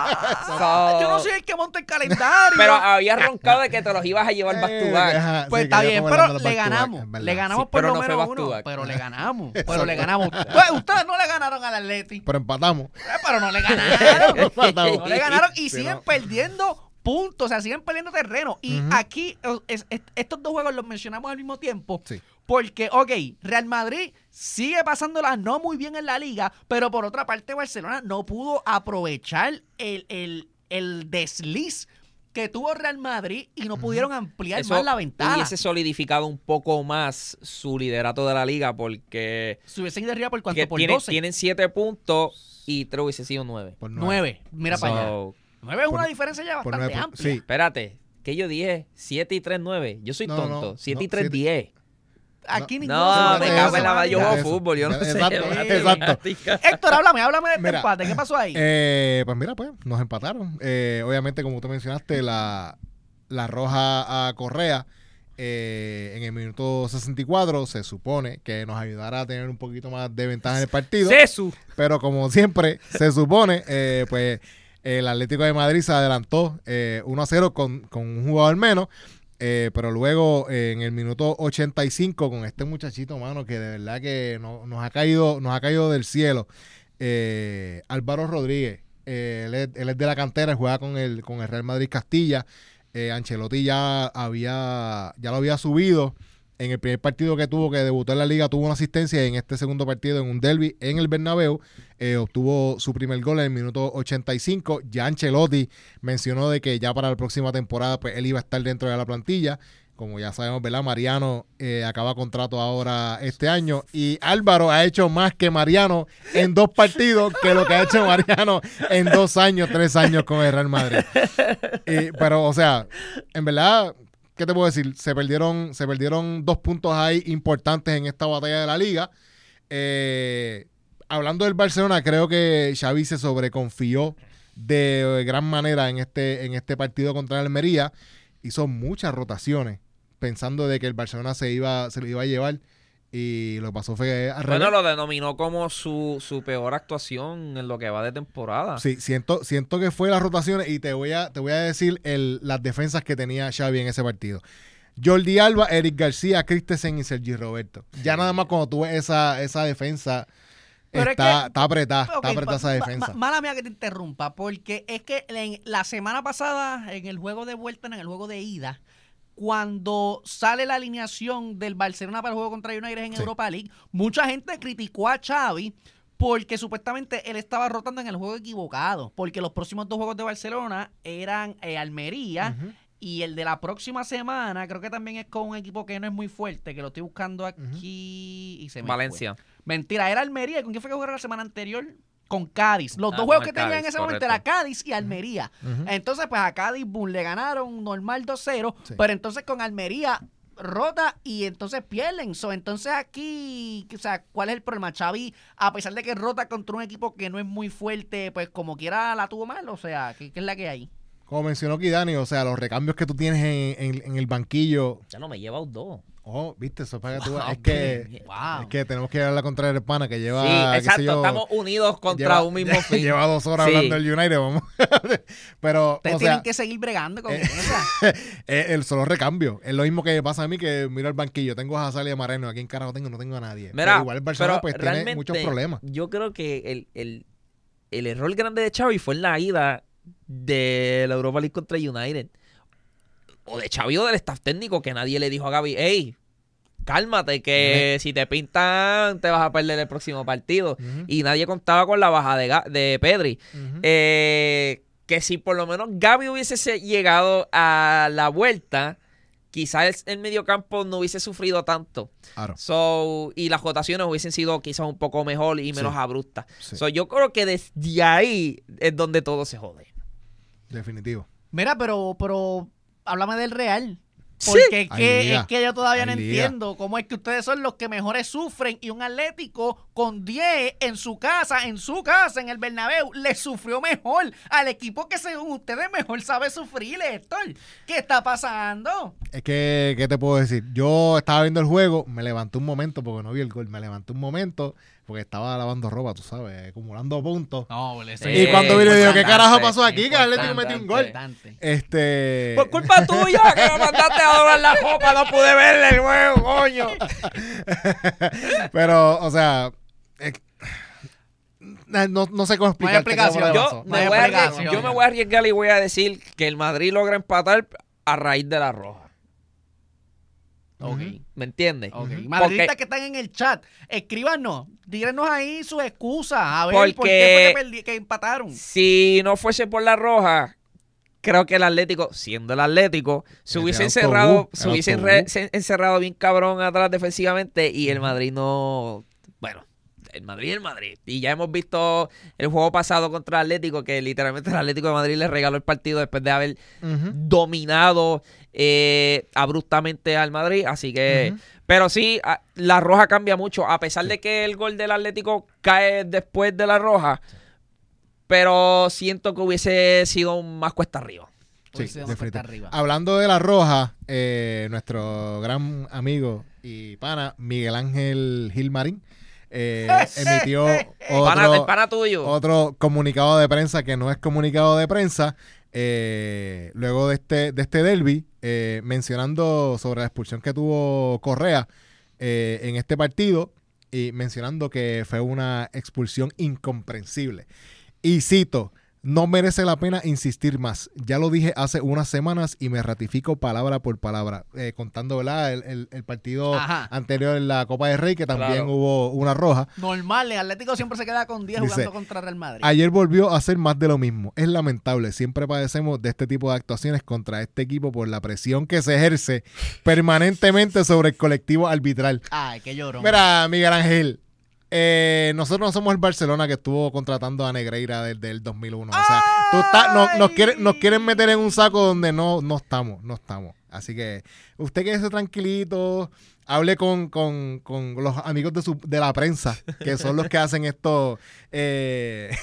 Ah, So- yo no soy el que monta el calendario. Pero habías roncado de que te los ibas a llevar back to Eh, back. ajá, Pues sí, está que bien, ya como pero hablando le de back to back, ganamos. es verdad. Le ganamos Sí, por pero lo no fue menos back to uno. back. Pero le ganamos. Pero le ganamos. Pues, ustedes no le ganaron al Atleti. Pero empatamos. Eh, Pero no le ganaron. Empatamos. No le ganaron y Sí, siguen no. perdiendo puntos. O sea, siguen perdiendo terreno. Y Ujú. aquí, eh, es- es- estos dos juegos los mencionamos al mismo tiempo. Sí. Porque, ok, Real Madrid sigue pasándola no muy bien en la liga, pero por otra parte Barcelona no pudo aprovechar el, el, el desliz que tuvo Real Madrid y no pudieron ampliar Eso más la ventaja. hubiese solidificado un poco más su liderato de la liga porque Se hubiesen ido arriba por cuánto, que por tienen, doce. tienen siete puntos y tres hubiese sido nueve. Por nueve. nueve. Mira para allá. So, nueve es por- una diferencia ya Por bastante nueve. amplia. Sí. espérate, ¿qué yo dije? siete y tres, nueve. Yo soy No, tonto. no, siete y no, tres, siete. diez. Aquí ninguno No, se me puede cago en la hacer madre. Yo Ya, juego eso. fútbol, yo no Ya, sé. exacto, de exacto. matemáticas. Héctor, háblame, háblame de este Mira, empate. ¿Qué pasó ahí? Eh, pues mira, pues nos empataron. Eh, obviamente, como tú mencionaste, la, la roja a Correa eh, en el minuto sesenta y cuatro. Se supone que nos ayudará a tener un poquito más de ventaja en el partido. Cesu. Pero como siempre, se supone, eh, pues el Atlético de Madrid se adelantó eh, uno a cero con, con un jugador menos. Eh, pero luego eh, en el minuto ochenta y cinco con este muchachito, mano, que de verdad que no, nos ha caído nos ha caído del cielo, eh, Álvaro Rodríguez, eh, él, es, él es de la cantera, juega con el con el Real Madrid Castilla. eh, Ancelotti ya había ya lo había subido en el primer partido que tuvo, que debutó en la liga, tuvo una asistencia, y en este segundo partido, en un derbi en el Bernabéu, eh, obtuvo su primer gol en el minuto ochenta y cinco. Ya Ancelotti mencionó de que ya para la próxima temporada pues él iba a estar dentro de la plantilla. Como ya sabemos, ¿verdad? Mariano eh, acaba contrato ahora este año, y Álvaro ha hecho más que Mariano en dos partidos que lo que ha hecho Mariano en dos años, tres años con el Real Madrid. Y, pero, o sea, en verdad... ¿Qué te puedo decir? Se perdieron, se perdieron dos puntos ahí importantes en esta batalla de la liga. Eh, hablando del Barcelona, creo que Xavi se sobreconfió de gran manera en este, en este partido contra el Almería. Hizo muchas rotaciones pensando de que el Barcelona se iba, se lo iba a llevar, y lo que pasó fue al Bueno, revés. lo denominó como su, su peor actuación en lo que va de temporada. Sí, siento, siento que fue las rotaciones, y te voy a, te voy a decir el, las defensas que tenía Xavi en ese partido. Jordi Alba, Eric García, Christensen y Sergi Roberto. Ya nada más cuando tú ves esa, esa defensa, Pero está, es que- está apretada, Ok, está apretada esa ma- defensa. ma- mala mía que te interrumpa, porque es que en la semana pasada, en el juego de vuelta, en el juego de ida, cuando sale la alineación del Barcelona para el juego contra United en Sí. Europa League, mucha gente criticó a Xavi porque supuestamente él estaba rotando en el juego equivocado, porque los próximos dos juegos de Barcelona eran eh, Almería, Ujú. y el de la próxima semana creo que también es con un equipo que no es muy fuerte, que lo estoy buscando aquí y se me fue. Valencia. Mentira, era Almería. ¿Y con quién fue que jugaron la semana anterior? Con Cádiz. Los Ah, dos con juegos el que tenían en Cádiz, ese momento correcto. era Cádiz y Almería. Ujú. Entonces, pues a Cádiz, boom, le ganaron normal dos cero, Sí. pero entonces con Almería rota y entonces pierden. So, entonces aquí, o sea, ¿cuál es el problema? Xavi, a pesar de que rota contra un equipo que no es muy fuerte, pues como quiera la tuvo mal. O sea, ¿qué, qué es la que hay? Como mencionó Kidani, o sea, los recambios que tú tienes en, en- en el banquillo. Ya no me lleva dos. Oh, viste, eso es para que tú Wow, veas. Es que, wow. es que tenemos que dar la contra el pana que lleva. Sí, qué sé exacto. yo, Estamos unidos contra lleva- un mismo fin. Lleva dos horas Sí. hablando del United, vamos. Pero, Ustedes o tienen sea, que seguir bregando con eh, eso. O sea, eh, el solo recambio. Es lo mismo que pasa a mí, que miro el banquillo. Tengo a Hazard y a Moreno. Aquí en carajo tengo, no tengo a nadie. Mira, Pero igual el Barcelona pero pues tiene realmente muchos problemas. Yo creo que el, el, el error grande de Xavi fue en la ida de la Europa League contra United. O de Xavi o del staff técnico, que nadie le dijo a Gaby, hey, cálmate, que si te pintan te vas a perder el próximo partido. Ujú, Y nadie contaba con la baja de, Ga- de Pedri. ujú. Eh, que si por lo menos Gaby hubiese se- llegado a la vuelta, quizás el, el mediocampo no hubiese sufrido tanto. Claro, So, y las rotaciones hubiesen sido quizás un poco mejor y menos Sí. abruptas. sí, So, yo creo que desde ahí es donde todo se jode. definitivo. mira, pero, pero háblame del Real. Sí. Porque es Hay que, liga. es que yo todavía no Hay liga. entiendo cómo es que ustedes son los que mejores sufren y un Atlético con diez en su casa, en su casa, en el Bernabéu, le sufrió mejor al equipo que según ustedes mejor sabe sufrir, Héctor. ¿Qué está pasando? Es que, ¿qué te puedo decir? Yo estaba viendo el juego, me levanté un momento porque no vi el gol. Me levanté un momento porque estaba lavando ropa, tú sabes, acumulando puntos. No, Sí, Y cuando vi le digo, ¿qué importante, carajo pasó aquí? Que Atlético importante. metió un gol. Este. Por culpa tuya, que me mandaste a doblar la copa, no pude verle el juego, coño. Pero, o sea, eh, no, no sé cómo No hay explicar. explicación. Yo No hay me, voy a explicación. arrie- yo me voy a arriesgar y voy a decir que el Madrid logra empatar a raíz de la roja. Ok. ¿Me entiendes? Ok. Ujú. Madridistas Porque- que están en el chat, escríbanos, díganos ahí sus excusas, a ver por Porque- qué fue que, perdi- que empataron. Si no fuese por la roja, creo que el Atlético, siendo el Atlético, se El hubiese autobús, encerrado, el se hubiese autobús. enre- se- encerrado bien cabrón atrás defensivamente y el Madrid no, bueno, el Madrid es el Madrid. Y ya hemos visto el juego pasado contra el Atlético, que literalmente el Atlético de Madrid le regaló el partido después de haber Ujú. dominado eh, abruptamente al Madrid. Así que, Ujú. pero sí, a- la roja cambia mucho. A pesar de que el gol del Atlético cae después de la roja, pero siento que hubiese sido más cuesta arriba. Sí, Hoy se nos definitivo. cuesta arriba. Hablando de la roja, eh, nuestro gran amigo y pana, Miguel Ángel Gilmarín, eh, emitió Pana, el otro, pana tuyo. otro comunicado de prensa que no es comunicado de prensa, eh, luego de este, de este derby, eh, mencionando sobre la expulsión que tuvo Correa eh, en este partido y mencionando que fue una expulsión incomprensible. Y cito: no merece la pena insistir más. Ya lo dije hace unas semanas y me ratifico palabra por palabra. Eh, contando, ¿verdad? El, el, el partido Ajá. anterior en la Copa del Rey, que también Claro. hubo una roja. Normal, el Atlético siempre se queda con diez Dice, jugando contra Real Madrid. Ayer volvió a hacer más de lo mismo. Es lamentable. Siempre padecemos de este tipo de actuaciones contra este equipo por la presión que se ejerce permanentemente sobre el colectivo arbitral. Ay, qué llorón. Mira, Miguel Ángel, eh, nosotros no somos el Barcelona que estuvo contratando a Negreira desde el dos mil uno. O sea, tú estás- no- nos, quieren, nos quieren meter en un saco donde no, no estamos, no estamos. Así que usted quédese tranquilito, hable con, con, con los amigos de, su, de la prensa, que son los que hacen estos, eh,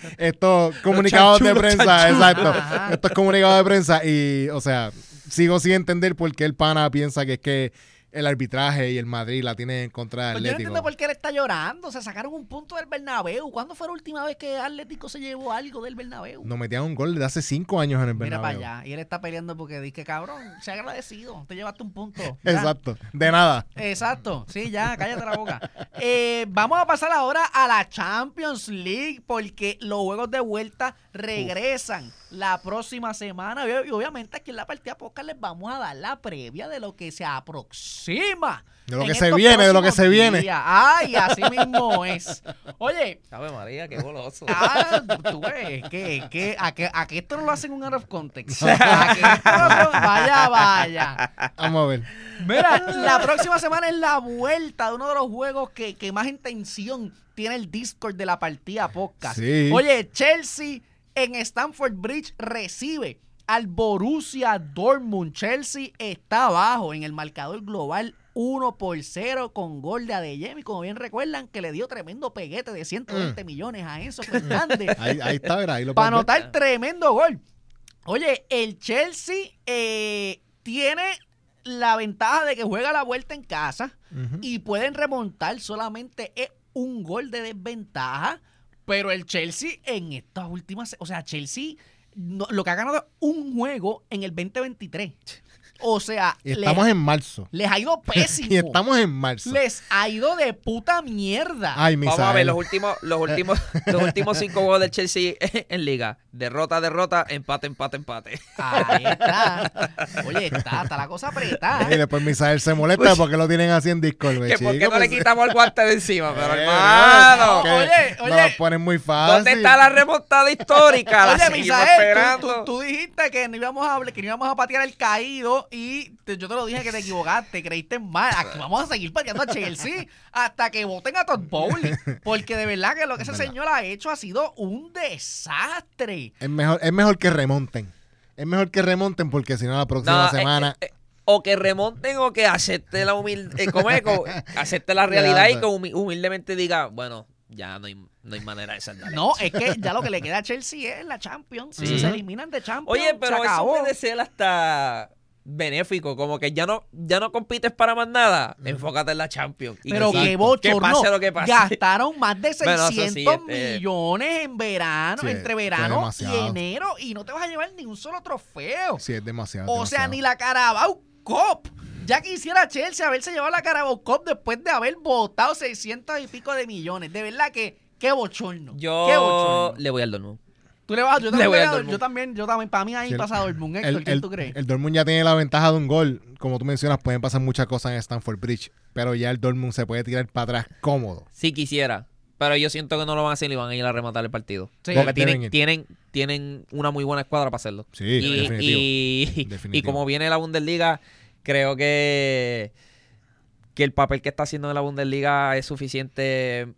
estos comunicados de chanchullos, prensa. chanchullos. Exacto. Ajá. Estos comunicados de prensa y, o sea, sigo sin entender por qué el pana piensa que es que el arbitraje y el Madrid la tienen en contra de Pues yo no Atlético. entiendo por qué él está llorando. Se sacaron un punto del Bernabéu. ¿Cuándo fue la última vez que Atlético se llevó algo del Bernabéu? Nos metían un gol de hace cinco años en el Mira Bernabéu. para allá. Y él está peleando porque dice, cabrón, se ha agradecido. Te llevaste un punto. Ya. Exacto. De nada. Exacto, sí, ya, cállate la boca. Eh, vamos a pasar ahora a la Champions League porque los juegos de vuelta regresan la próxima semana y obviamente aquí en la partida podcast les vamos a dar la previa de lo que se aproxima. De lo en que se estos viene, de lo que próximos se viene. días. Ay, así mismo es. Oye, Ave María, qué goloso. ah, tú ves, que, que, a, que, a que esto no lo hacen un out of context. A que esto no lo- vaya, vaya. Vamos a ver. Mira, la próxima semana es la vuelta de uno de los juegos que, que más en tensión tiene el Discord de la partida podcast. Sí. Oye, Chelsea en Stamford Bridge recibe al Borussia Dortmund. Chelsea está abajo en el marcador global uno por cero con gol de Adeyemi. Como bien recuerdan, que le dio tremendo peguete de ciento veinte millones a Enzo Fernández. Ahí, ahí está, mira, ahí lo Para puedes ver. anotar tremendo gol. Oye, el Chelsea eh, tiene la ventaja de que juega la vuelta en casa Ujú. y pueden remontar solamente es un gol de desventaja, pero el Chelsea en estas últimas, o sea, Chelsea no- lo que ha ganado es un juego en el veinte veintitrés. O sea, Y les, estamos en marzo. les ha ido pésimo. Y estamos en marzo. Les ha ido de puta mierda. Ay, Vamos a ver Misael. los últimos, los últimos, los últimos cinco juegos del Chelsea en liga. Derrota, derrota, empate, empate, empate. Ahí está. Oye, está, está la cosa apretada. Y después Misael se molesta porque lo tienen así en Discord, güey, Que por qué chico, no le pues, quitamos el guante de encima, pero eh, hermano. que Oye, nos oye. lo ponen muy fácil. ¿Dónde está la remontada histórica? La Oye, seguimos Misael, tú, esperando. tú- tú dijiste que no íbamos a hablar- que no íbamos a patear el caído y te- yo te lo dije que te equivocaste, creíste mal. Aquí vamos a seguir pateando a Chelsea hasta que voten a Todd Bowley, porque de verdad que lo que ese Verdad. señor ha hecho ha sido un desastre. Es mejor, es mejor que remonten. Es mejor que remonten porque si no la próxima No, eh, semana... eh, eh, o que remonten o que acepte la humilde, ¿cómo es? Co- acepte la realidad y que humi- humildemente diga, bueno, ya no hay, no hay manera de saltar. No, es que ya lo que le queda a Chelsea es la Champions. Si Sí. se eliminan de Champions, Oye, pero se eso acabó. puede ser hasta benéfico, como que ya no, ya no compites para más nada, enfócate en la Champions. Y Pero que- qué que bochorno. pase lo que pase. Gastaron más de Bueno, eso sí, seiscientos este- millones en verano, Sí, entre fue verano y demasiado. enero, y no te vas a llevar ni un solo trofeo. Sí, es demasiado. o sea, demasiado. ni la Carabao Cup. Ya quisiera Chelsea haberse llevado la Carabao Cup después de haber votado seiscientos y pico de millones. De verdad que, qué bochorno. Qué Yo bochorno. le voy al Dortmund. Tú le vas, yo le también, voy le al voy a- Dortmund. yo también, yo también, para mí ahí Sí, el- pasa Dortmund, Héctor, El, ¿quién el, tú crees? el Dortmund ya tiene la ventaja de un gol. Como tú mencionas, pueden pasar muchas cosas en Stamford Bridge. Pero ya el Dortmund se puede tirar para atrás cómodo. Si quisiera, pero yo siento que no lo van a hacer y van a ir a rematar el partido. Sí. Porque Deben tienen, ir. tienen, tienen una muy buena escuadra para hacerlo. Sí, y, definitivo. y, Definitivo. y como viene la Bundesliga, creo que, que el papel que está haciendo en la Bundesliga es suficiente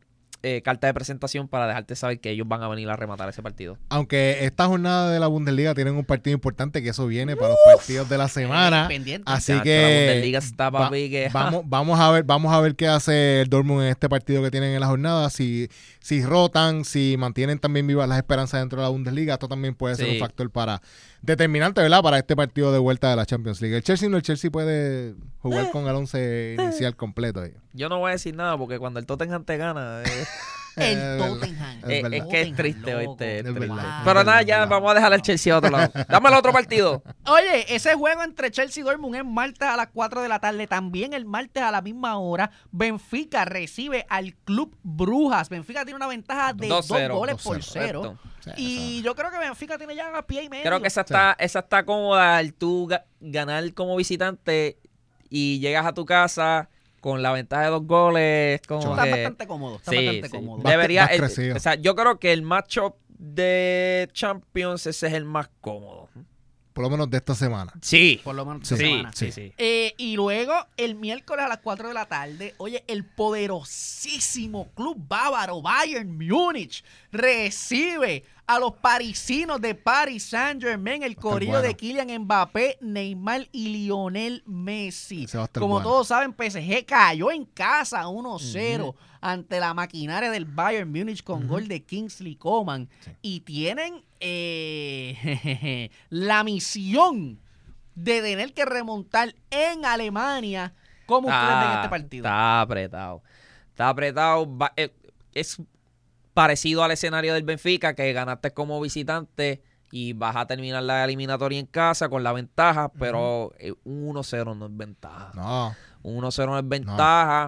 eh, carta de presentación para dejarte saber que ellos van a venir a rematar ese partido. Aunque esta jornada de la Bundesliga tienen un partido importante, que eso viene para los partidos de la semana. Pendiente. Así Ya, que la Bundesliga está, va- papi, que- vamos, vamos a ver, vamos a ver qué hace el Dortmund en este partido que tienen en la jornada. Si, si rotan, si mantienen también vivas las esperanzas dentro de la Bundesliga, esto también puede ser Sí. un factor para determinante, ¿verdad? Para este partido de vuelta de la Champions League. El Chelsea no, el Chelsea puede jugar Eh. con el once inicial completo. ahí. Yo no voy a decir nada porque cuando el Tottenham te gana... eh, El Es Tottenham. Es Eh, verdad. es que es Tottenham, triste, loco. ¿oíste? Es Es triste. verdad. Pero Es nada, verdad, ya verdad. vamos a dejar al Chelsea a otro lado. Dame el otro partido. Oye, ese juego entre Chelsea y Dortmund es martes a las cuatro de la tarde. También el martes a la misma hora, Benfica recibe al Club Brujas. Benfica tiene una ventaja de dos, dos cero, goles dos por cero. cero. Correcto. Y yo creo que Benfica tiene ya pie y medio. Creo que esa está, esa está cómoda el tú ga- ganar como visitante y llegas a tu casa con la ventaja de dos goles. Como Chaval. Está que- bastante cómodo. Está Sí, bastante sí. cómodo. Va- Debería, Más el- crecido. o sea, yo creo que el matchup de Champions ese es el más cómodo. Por lo menos de esta semana. Sí, Por lo menos Sí, esta sí, semana. sí, sí. Eh, y luego, el miércoles a las cuatro de la tarde, oye, el poderosísimo club bávaro Bayern Múnich recibe a los parisinos de Paris Saint-Germain, el estar corillo bueno. de Kylian Mbappé, Neymar y Lionel Messi. Ese va a estar Como bueno. todos saben, P S G cayó en casa uno cero ante la maquinaria del Bayern Múnich con gol de Kingsley Coman. Sí. Y tienen eh, la misión de tener que remontar en Alemania. ¿Cómo ustedes ven este partido? Está apretado. Está apretado. Va- eh, Es parecido al escenario del Benfica, que ganaste como visitante y vas a terminar la eliminatoria en casa con la ventaja, pero eh, un uno cero no es ventaja. No. Un uno cero no es ventaja.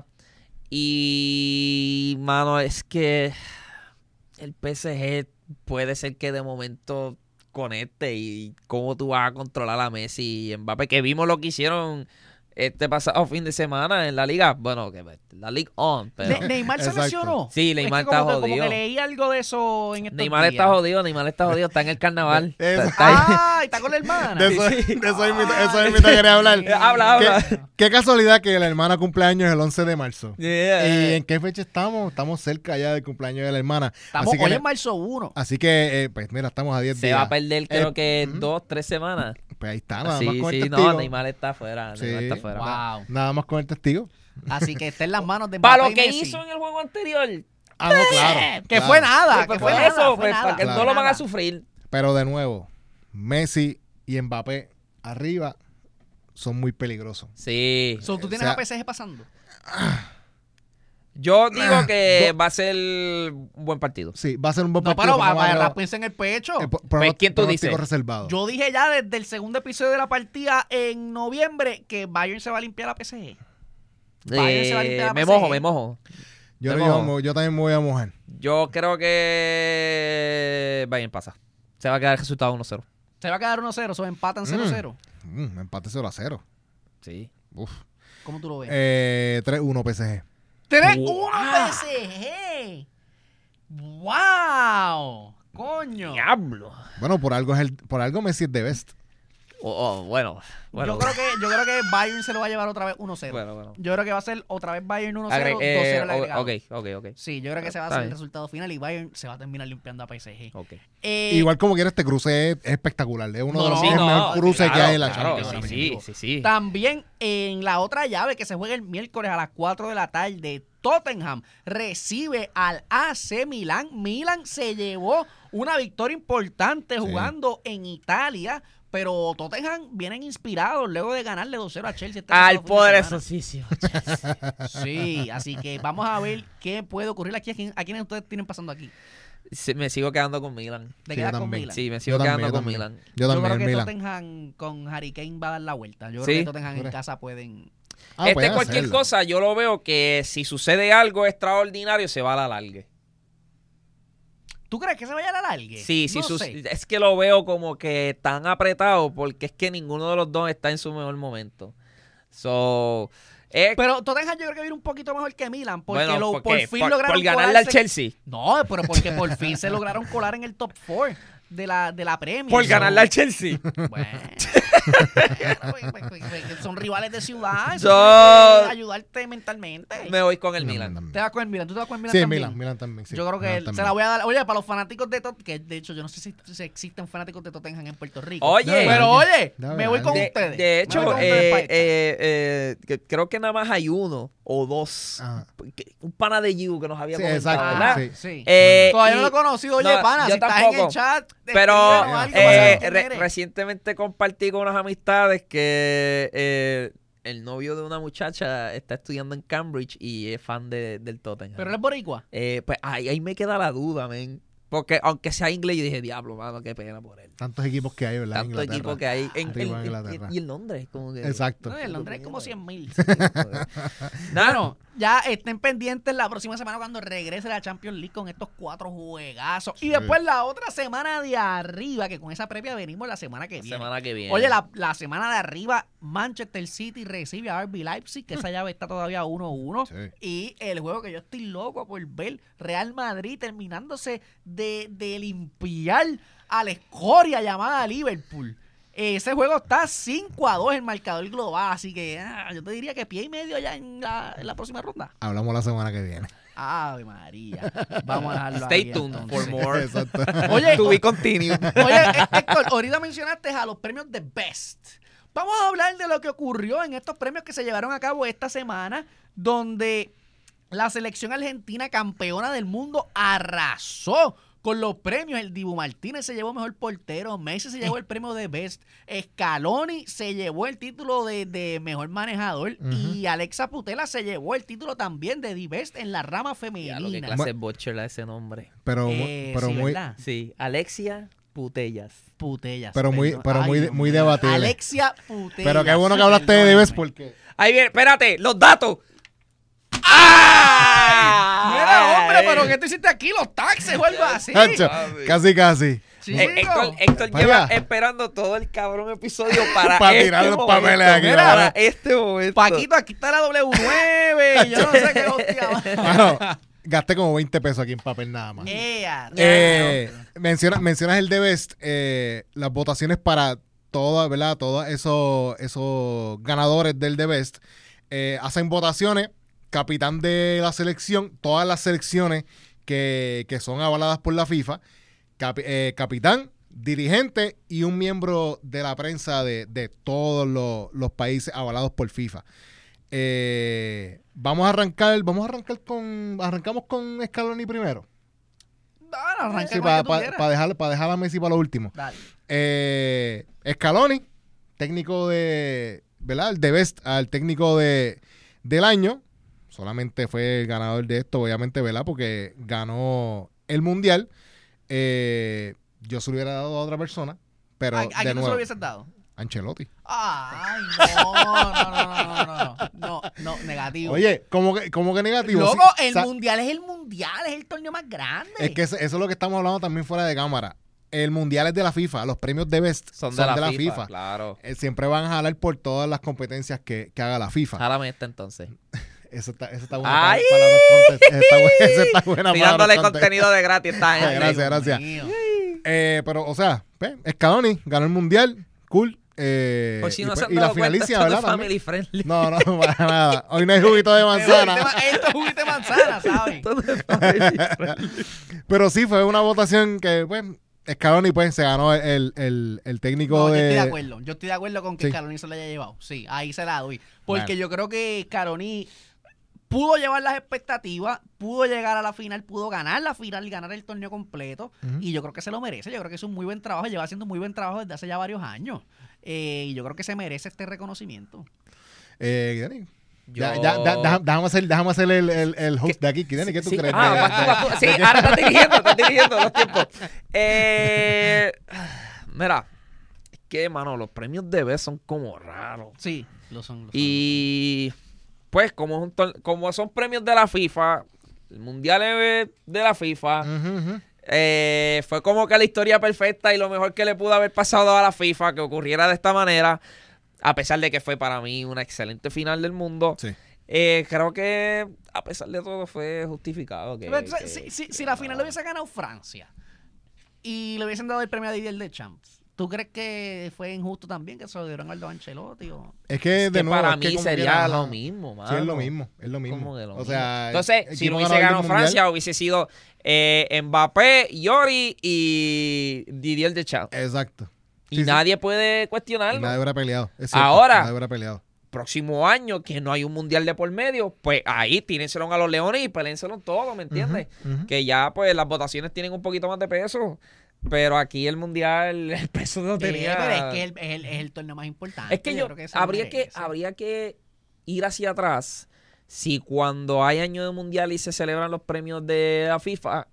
Y, mano, es que el P S G puede ser que de momento conecte y cómo tú vas a controlar a Messi y Mbappé, que vimos lo que hicieron este pasado fin de semana en la liga. Bueno, que la League On, pero... Ne- Neymar se Exacto. lesionó. Sí, Es Neymar que como está que- Como jodido. que leí algo de eso en estos Neymar días. está jodido, Neymar está jodido, está en el carnaval. Eso. Está- está ahí. Ah, y está con la hermana. De eso, Sí. de eso mismo- eso mismo te quería hablar. Eh, habla, habla. ¿Qué, qué casualidad que la hermana cumpleaños el once de marzo. Yeah. ¿Y en qué fecha estamos? Estamos cerca ya del cumpleaños de la hermana. Estamos así que, hoy en marzo uno. así que eh, pues mira, estamos a diez Se días. va a perder creo Eh, que ujú. dos, tres semanas. Pues ahí está, nada más Sí, con el sí, testigo. no, Neymar está afuera. Neymar Sí. está afuera. Wow. Nada más con el testigo. Así que está en las manos de Para Mbappé lo y que Messi. hizo en el juego anterior. Ah, no, claro. Que claro. fue nada, Sí, pues que fue por nada, eso, fue pues, nada, para que Claro. no lo van a nada. sufrir. Pero de nuevo, Messi y Mbappé arriba son muy peligrosos. Sí. So, ¿Tú O tienes sea- a P S G pasando? Yo digo que do- va a ser un buen partido. Sí, va a ser un buen No, partido. pero va, como va, algo- raspense en el pecho. eh, pro- Pues, ¿quién tú pronóstico dices? reservado. Yo dije ya desde el segundo episodio de la partida en noviembre que Bayern se va a limpiar a P S G. Bayern se va a limpiar Eh, a me P S G. mojo, me mojo. yo, me yo- mojo. yo también me voy a mojar. Yo creo que Bayern pasa. Se va a quedar el resultado uno cero. Se va a quedar uno cero, o empatan cero cero. Mm, empate cero a cero. Sí. Uf. ¿Cómo tú lo ves? Eh, tres uno P S G. tres Wow. uno P S G. ¡Wow! ¡Coño! Diablo. Bueno, por algo es el, por algo Messi es de best. Oh, oh, bueno. bueno. Yo creo que yo creo que Bayern se lo va a llevar otra vez uno cero. Bueno, bueno. Yo creo que va a ser otra vez Bayern uno cero, Agre- dos eh, cero el agregado. ok, ok, ok. Sí, yo creo que ese va a Está ser el bien. resultado final y Bayern se va a terminar limpiando a P S G. Ok. Eh, Igual como quiera, este cruce es, es espectacular. Es uno No, de los sí, es el no, mejor cruce que claro, hay en la claro, Champions. sí, sí, sí, sí. También en la otra llave que se juega el miércoles a las cuatro de la tarde, Tottenham recibe al A C Milan. Milan se llevó una victoria importante Sí. jugando en Italia, pero Tottenham vienen inspirados luego de ganarle dos cero a Chelsea. este Al pasado fin de semana. poderosísimo. Sí, así que vamos a ver qué puede ocurrir aquí. ¿A, quién, a quiénes ustedes tienen pasando aquí? Sí, me sigo quedando con Milan. ¿De Sí, quedar yo con también. Milan? Sí, me Yo sigo también, quedando yo con también. Milan. Yo Yo también, creo que Milan. Tottenham con Harry Kane va a dar la vuelta. Yo Sí. creo que Tottenham en ¿Tú crees? casa pueden... Ah, este pueden cualquier hacerlo. cosa, yo lo veo que si sucede algo extraordinario, se va a la larga. ¿Tú crees que se vaya a la larga? Sí, sí, No su- sé. es que lo veo como que tan apretado porque es que ninguno de los dos está en su mejor momento. So, es- Pero Tottenham yo creo que viene un poquito mejor que Milan, porque bueno, lo, ¿por por qué? fin por, lograron por ganarle al colarse- Chelsea. No, pero porque por fin se lograron colar en el top cuatro de la, de la Premier. Por So, ganarle al Chelsea. Bueno, Son rivales de ciudad. Eso Yo- tiene que ayudarte mentalmente. Me voy con el Milan Milan. también. ¿Te vas con el Milan? ¿Tú te vas con el Milan Sí, también? Milan, Milan también. sí. Yo creo que Milan él- se también. la voy a dar. Oye, para los fanáticos de Tottenham, que de hecho yo no sé si, si existen fanáticos de Tottenham en Puerto Rico. Oye, pero oye, Dale, me voy dale. con de, ustedes. de Me hecho, voy con ustedes eh, pa' esta. eh, eh, que creo que nada más hay uno o dos. Ajá. Que- Un pana de You que nos había Sí, comentado, exacto, ¿verdad? sí. sí. Eh, Todavía y- no lo he conocido. Oye, no, pana, yo si estás en tampoco. el chat, Pero escríbenos algo para eh, saber quién re- eres. recientemente compartí con unas amistades que eh, el novio de una muchacha está estudiando en Cambridge y es fan de, del Tottenham. Pero él es boricua. Eh, pues ahí, ahí me queda la duda, men. Porque aunque sea inglés, yo dije, diablo, mano, qué pena por él. Tantos equipos que hay, ¿verdad? en Tanto Inglaterra. equipo que hay en, Arriba en- en Inglaterra. en- y el Londres. Como que, Exacto. No, en Londres hay como cien mil. Nada, Bueno, ya estén pendientes la próxima semana cuando regrese la Champions League con estos cuatro juegazos. Y Sí. después la otra semana de arriba, que con esa previa venimos la semana que la viene. semana que viene. Oye, la, la semana de arriba, Manchester City recibe a R B Leipzig, que esa llave está todavía uno uno. Sí. Y el juego que yo estoy loco por ver, Real Madrid terminándose de, de limpiar a la escoria llamada Liverpool. Ese juego está cinco a dos en marcador global, así que ah, yo te diría que pie y medio ya en la, en la próxima ronda. Hablamos la semana que viene. Ave María. Vamos a dejarlo Stay ahí, tuned entonces. for more. Exacto. Oye, To be continued. Oye, Hé- Héctor, ahorita mencionaste a los premios de Best. Vamos a hablar de lo que ocurrió en estos premios que se llevaron a cabo esta semana, donde la selección argentina campeona del mundo arrasó con los premios. El Dibu Martínez se llevó mejor portero, Messi se llevó el premio de Best, Scaloni se llevó el título de, de mejor manejador Ujú. y Alexa Putela se llevó el título también de The Best en la rama Ya, lo que femenina. clase butcher a ese nombre. Pero, mu- Eh, pero sí, muy, ¿verdad? Sí, Alexia Putellas. Putellas. pero muy, perdón. pero Ay, muy, Dios muy mío. debatible. Alexia Putellas. Pero qué bueno que hablaste de Debes porque Ahí viene, espérate, los datos. ¡Ah! Mira, hombre, pero ¿qué tú hiciste aquí? ¿Los taxes o algo así? Hacho, casi casi. Chico. Eh, Héctor, Héctor Vaya. lleva esperando todo el cabrón episodio para, Para este tirar los momento. papeles aquí, Mira, para ¿verdad? este momento. Paquito, aquí está la W nueve y yo no sé qué hostia. Mano, gasté como veinte pesos aquí en papel nada más. Ea, Eh, menciona- mencionas el de Best, eh, las votaciones para todas, ¿verdad? Todos esos, esos ganadores del de Best eh, hacen votaciones, capitán de la selección, todas las selecciones que, que son avaladas por la FIFA, capi- eh, capitán, dirigente y un miembro de la prensa de, de todos los, los países avalados por FIFA. Eh, vamos a arrancar, vamos a arrancar con, arrancamos con Scaloni primero. Dale, arranca Sí, con el que tú para quieras. dejar, pa dejar a Messi para lo último. Dale. Eh, Scaloni, técnico de, ¿verdad? El de Best al técnico de, del año. Solamente fue el ganador de esto, obviamente, ¿verdad? Porque ganó el Mundial. Eh, yo se lo hubiera dado a otra persona, pero ¿A, a de quién tú se nuevo, lo hubieses dado? Ancelotti. Ay, no, no, no, no, no, no, no, no, negativo. Oye, ¿cómo que, cómo que negativo? Loco, Sí, el sa- mundial es el mundial, es el torneo más grande. Es que eso, eso es lo que estamos hablando también fuera de cámara. El Mundial es de la FIFA, los premios de Best Son de la, FIFA, claro. Eh, siempre van a jalar por todas las competencias que, que haga la FIFA. Jálame esta entonces. Eso está, eso está buena ¡Ay! para, para los contest. Eso está, bu- eso está buena Estoy para dándole los contest. contenido de gratis esta Ay, gente. gracias, Dios gracias. mío. Eh, pero, o sea, pues, Scaloni ganó el Mundial, cool. Eh, Por si y, no pues, se han y la dado cuenta, finalicia, esto no ¿verdad? es También. family friendly. No, no, para nada. Hoy no hay juguito de manzana. Esto es juguito de manzana, ¿sabes? Esto no es family friendly. Pero sí, fue una votación que, pues, Scaloni, pues, se ganó el, el, el técnico No, yo de... estoy de acuerdo. Yo estoy de acuerdo con que Sí. Scaloni se lo haya llevado. Sí, ahí se la doy. Porque Bueno. yo creo que Scaloni pudo llevar las expectativas, pudo llegar a la final, pudo ganar la final y ganar el torneo completo. Ujú. Y yo creo que se lo merece. Yo creo que es un muy buen trabajo. Lleva haciendo muy buen trabajo desde hace ya varios años. Eh, y yo creo que se merece este reconocimiento. Eh, Dani, ya, Yo- ya, ya, deja- déjame hacer, déjame hacer el, el, el host de aquí. Dani, ¿qué tú Sí, crees? ah, de- vas tú, de- vas tú. Sí, ahora estás dirigiendo, estás dirigiendo los tiempos. Eh, mira, es que, mano, los premios de B son como raros. Sí, lo son. Lo son. Y pues, como, es un tor- como son premios de la FIFA, el Mundial es de la FIFA, Ujú, ujú. eh, fue como que la historia perfecta y lo mejor que le pudo haber pasado a la FIFA que ocurriera de esta manera, a pesar de que fue para mí una excelente final del mundo. Sí. Eh, creo que a pesar de todo fue justificado. Que, Pero, entonces, que- si, si, que si la no. final lo hubiese ganado Francia y le hubiesen dado el premio a Didier Deschamps, ¿Tú crees que fue injusto también que se lo dieron al Aldo Ancelotti? O? Es que Es de que nuevo. para es que mí como sería quiera, lo ajá. mismo, mano. Sí, es lo mismo, es lo mismo. Como que lo o mismo. sea, Entonces, el si equipo no hubiese ganador del ganado mundial, Francia, hubiese sido eh, Mbappé, Yori y Didier Deschamps. Exacto. Y Sí, sí. nadie puede Y cuestionarlo. nadie hubiera peleado. Es cierto, Ahora- nadie hubiera peleado. Próximo año, que no hay un mundial de por medio, pues ahí tírenselo a los Leones y pelénselo todo, ¿me entiendes? Ujú, ujú. Que ya, pues, las votaciones tienen un poquito más de peso. Pero aquí el mundial, el peso no Sí, tenía. pero es que el- es el, es el torneo más importante. Es que yo, creo que se lo habría que, merece. habría que ir hacia atrás si cuando hay año de mundial y se celebran los premios de la FIFA,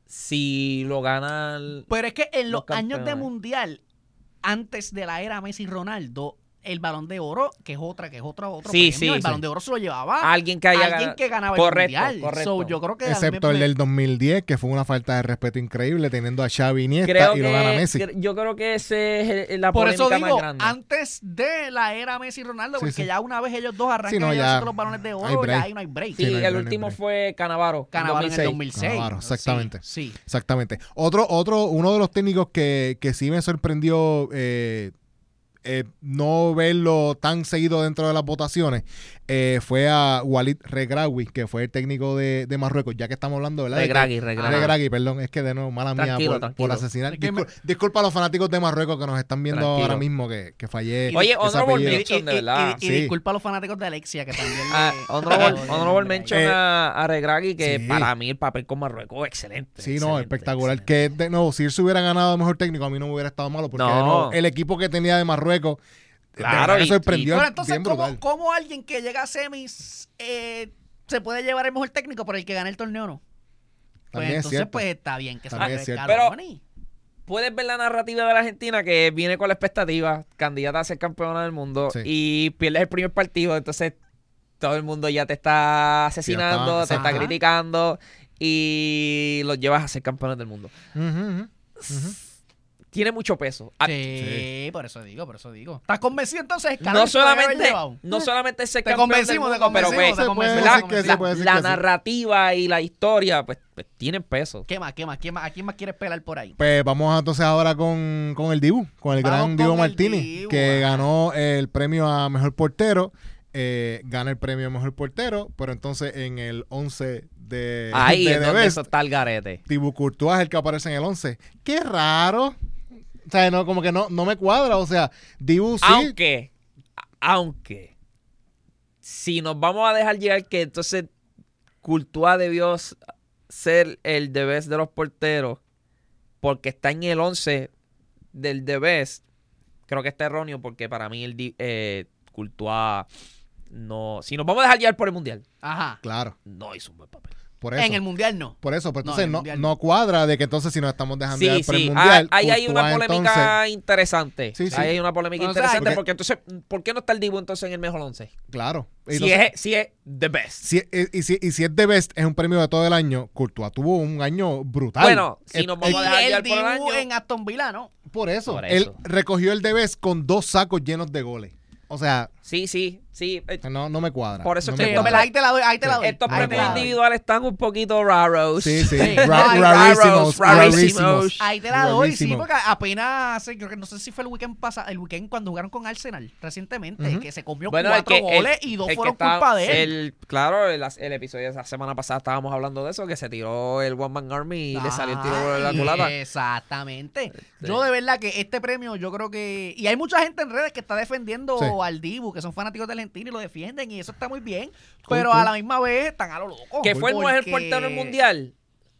si lo ganan. Pero es que en los, los años de campeones. mundial, antes de la era Messi y Ronaldo, el Balón de Oro, que es otra, que es otra, otro Sí, premio, sí, el sí. Balón de Oro se lo llevaba Alguien que haya alguien ganado. que ganaba Correcto, el mundial. correcto. So, yo creo que a mí Excepto me- el del dos mil diez, que fue una falta de respeto increíble, teniendo a Xavi y Iniesta Creo y lo gana que, Messi. cre- yo creo que ese es el- la Por polémica eso digo, más grande. antes de la era Messi y Ronaldo, Sí, porque sí. ya una vez ellos dos arrancan Sí, no, a ya llevarse los balones de hay oro, break. ya ahí no hay break. Sí, Sí, no hay el break, no hay último break. fue Cannavaro. Cannavaro en el dos dos mil mil seis. Cannavaro, exactamente. Sí, sí. Exactamente. Otro, otro, uno de los técnicos que, que sí me sorprendió eh, eh, no verlo tan seguido dentro de las votaciones eh, fue a Walid Regragui, que fue el técnico de, de Marruecos, ya que estamos hablando, ¿verdad? De que- Regragui, Regragui. Regragui, perdón, es que de nuevo, mala mía Tranquilo, por, tranquilo. por asesinar. Es que me- Discul- disculpa a los fanáticos de Marruecos que nos están viendo Tranquilo. ahora mismo que, que fallé. Oye, ese honorable apellido. mention, de verdad. y- y Sí. disculpa a los fanáticos de Alexia, que también le... Ah, honorable, honorable mention Eh, a, a Regragui, que sí. para mí el papel con Marruecos excelente. Sí, no, excelente, espectacular. excelente. Que de nuevo, si él se hubiera ganado mejor técnico, a mí no me hubiera estado malo, porque No. de nuevo, el equipo que tenía de Marruecos de Claro, verdad que y- sorprendió Pero entonces, bien ¿cómo, brutal. cómo alguien que llega a semis eh, se puede llevar el mejor técnico por el que gana el torneo no? Pues También es entonces, cierto. pues está bien que se También lo es cierto. Scaloni. Puedes ver la narrativa de la Argentina que viene con la expectativa, candidata a ser campeona del mundo, Sí. y pierdes el primer partido, entonces todo el mundo ya te está asesinando, Ya está, te está ajá. criticando y los llevas a ser campeones del mundo. Ujú, ujú, ujú. Tiene mucho peso. Ah, Sí, por eso digo, por eso digo. ¿Estás convencido entonces, Scaloni, No se lo debe haber solamente, llevado? no solamente ser Te campeón convencimos, del te mundo, pero convencimos, pues, te Se puede convencimos. decir que sí, la, puede decir la que sí. narrativa y la historia pues, pues tienen peso. ¿Qué más, qué más, qué más? ¿A quién más quieres pelar por ahí? Pues vamos entonces ahora con, con el Dibu, con el Vamos gran con Dibu el Martínez, Dibu, que ajá. ganó el premio a mejor portero, eh, gana el premio a mejor portero, pero entonces en el once de, Ahí de es The donde Best, eso está el garete. Thibaut Courtois es el que aparece en el once. ¡Qué raro! O sea, no, como que no, no me cuadra. O sea, Dibu sí. Aunque, aunque, si nos vamos a dejar llegar que entonces Courtois debió s- ser el The Best de los porteros porque está en el once del The Best, creo que está erróneo porque para mí el Di- eh, Courtois no... Si nos vamos a dejar llegar por el Mundial, Ajá. Claro, no hizo un buen papel. por eso. En el Mundial no. Por eso, pero No, entonces en el no, Mundial no cuadra de que entonces si nos estamos dejando Sí, llevar por el sí, mundial. ahí hay una Courtois, polémica entonces, interesante. Sí, sí. Ahí hay una polémica O sea, interesante porque- porque entonces, ¿por qué no está el Dibu entonces en el mejor once? claro. Y Si entonces, es, si es the best. si, y, y si, y si es The Best, es un premio de todo el año. Courtois tuvo un año brutal. Bueno, si Eh, nos eh, vamos a dejar Y llevar el por el Dibu año. en Aston Villa, ¿no? por eso, Por él eso. recogió el The Best con dos sacos llenos de goles. O sea, Sí, sí, sí. eh, no, no me cuadra. Por eso no es que me esto Sí, cuadra. ahí te la doy, ahí te la doy. Estos ahí te premios la doy. individuales están un poquito raros. Sí, sí. Sí. Ra- Ay, rarísimos, raros, rarísimos. rarísimos. Ahí te la doy, sí, Rarísimo. porque apenas, hace- creo que no sé si fue el weekend pasado, el weekend cuando jugaron con Arsenal recientemente, Ujú. que se comió Bueno, el cuatro que- el- goles y dos el que fueron está- culpa de él. el- claro, el, el episodio de la semana pasada estábamos hablando de eso, que se tiró el One Man Army y le salió el tiro por la Ay, culata. Exactamente. Yo de verdad que este premio, yo creo que... Y hay mucha gente en redes que está defendiendo Sí. al Dibu, que son fanáticos de Argentina y lo defienden, y eso está muy bien. Cool, pero cool. a la misma vez están a lo loco. ¿Que fue el mejor porque- portero en el mundial?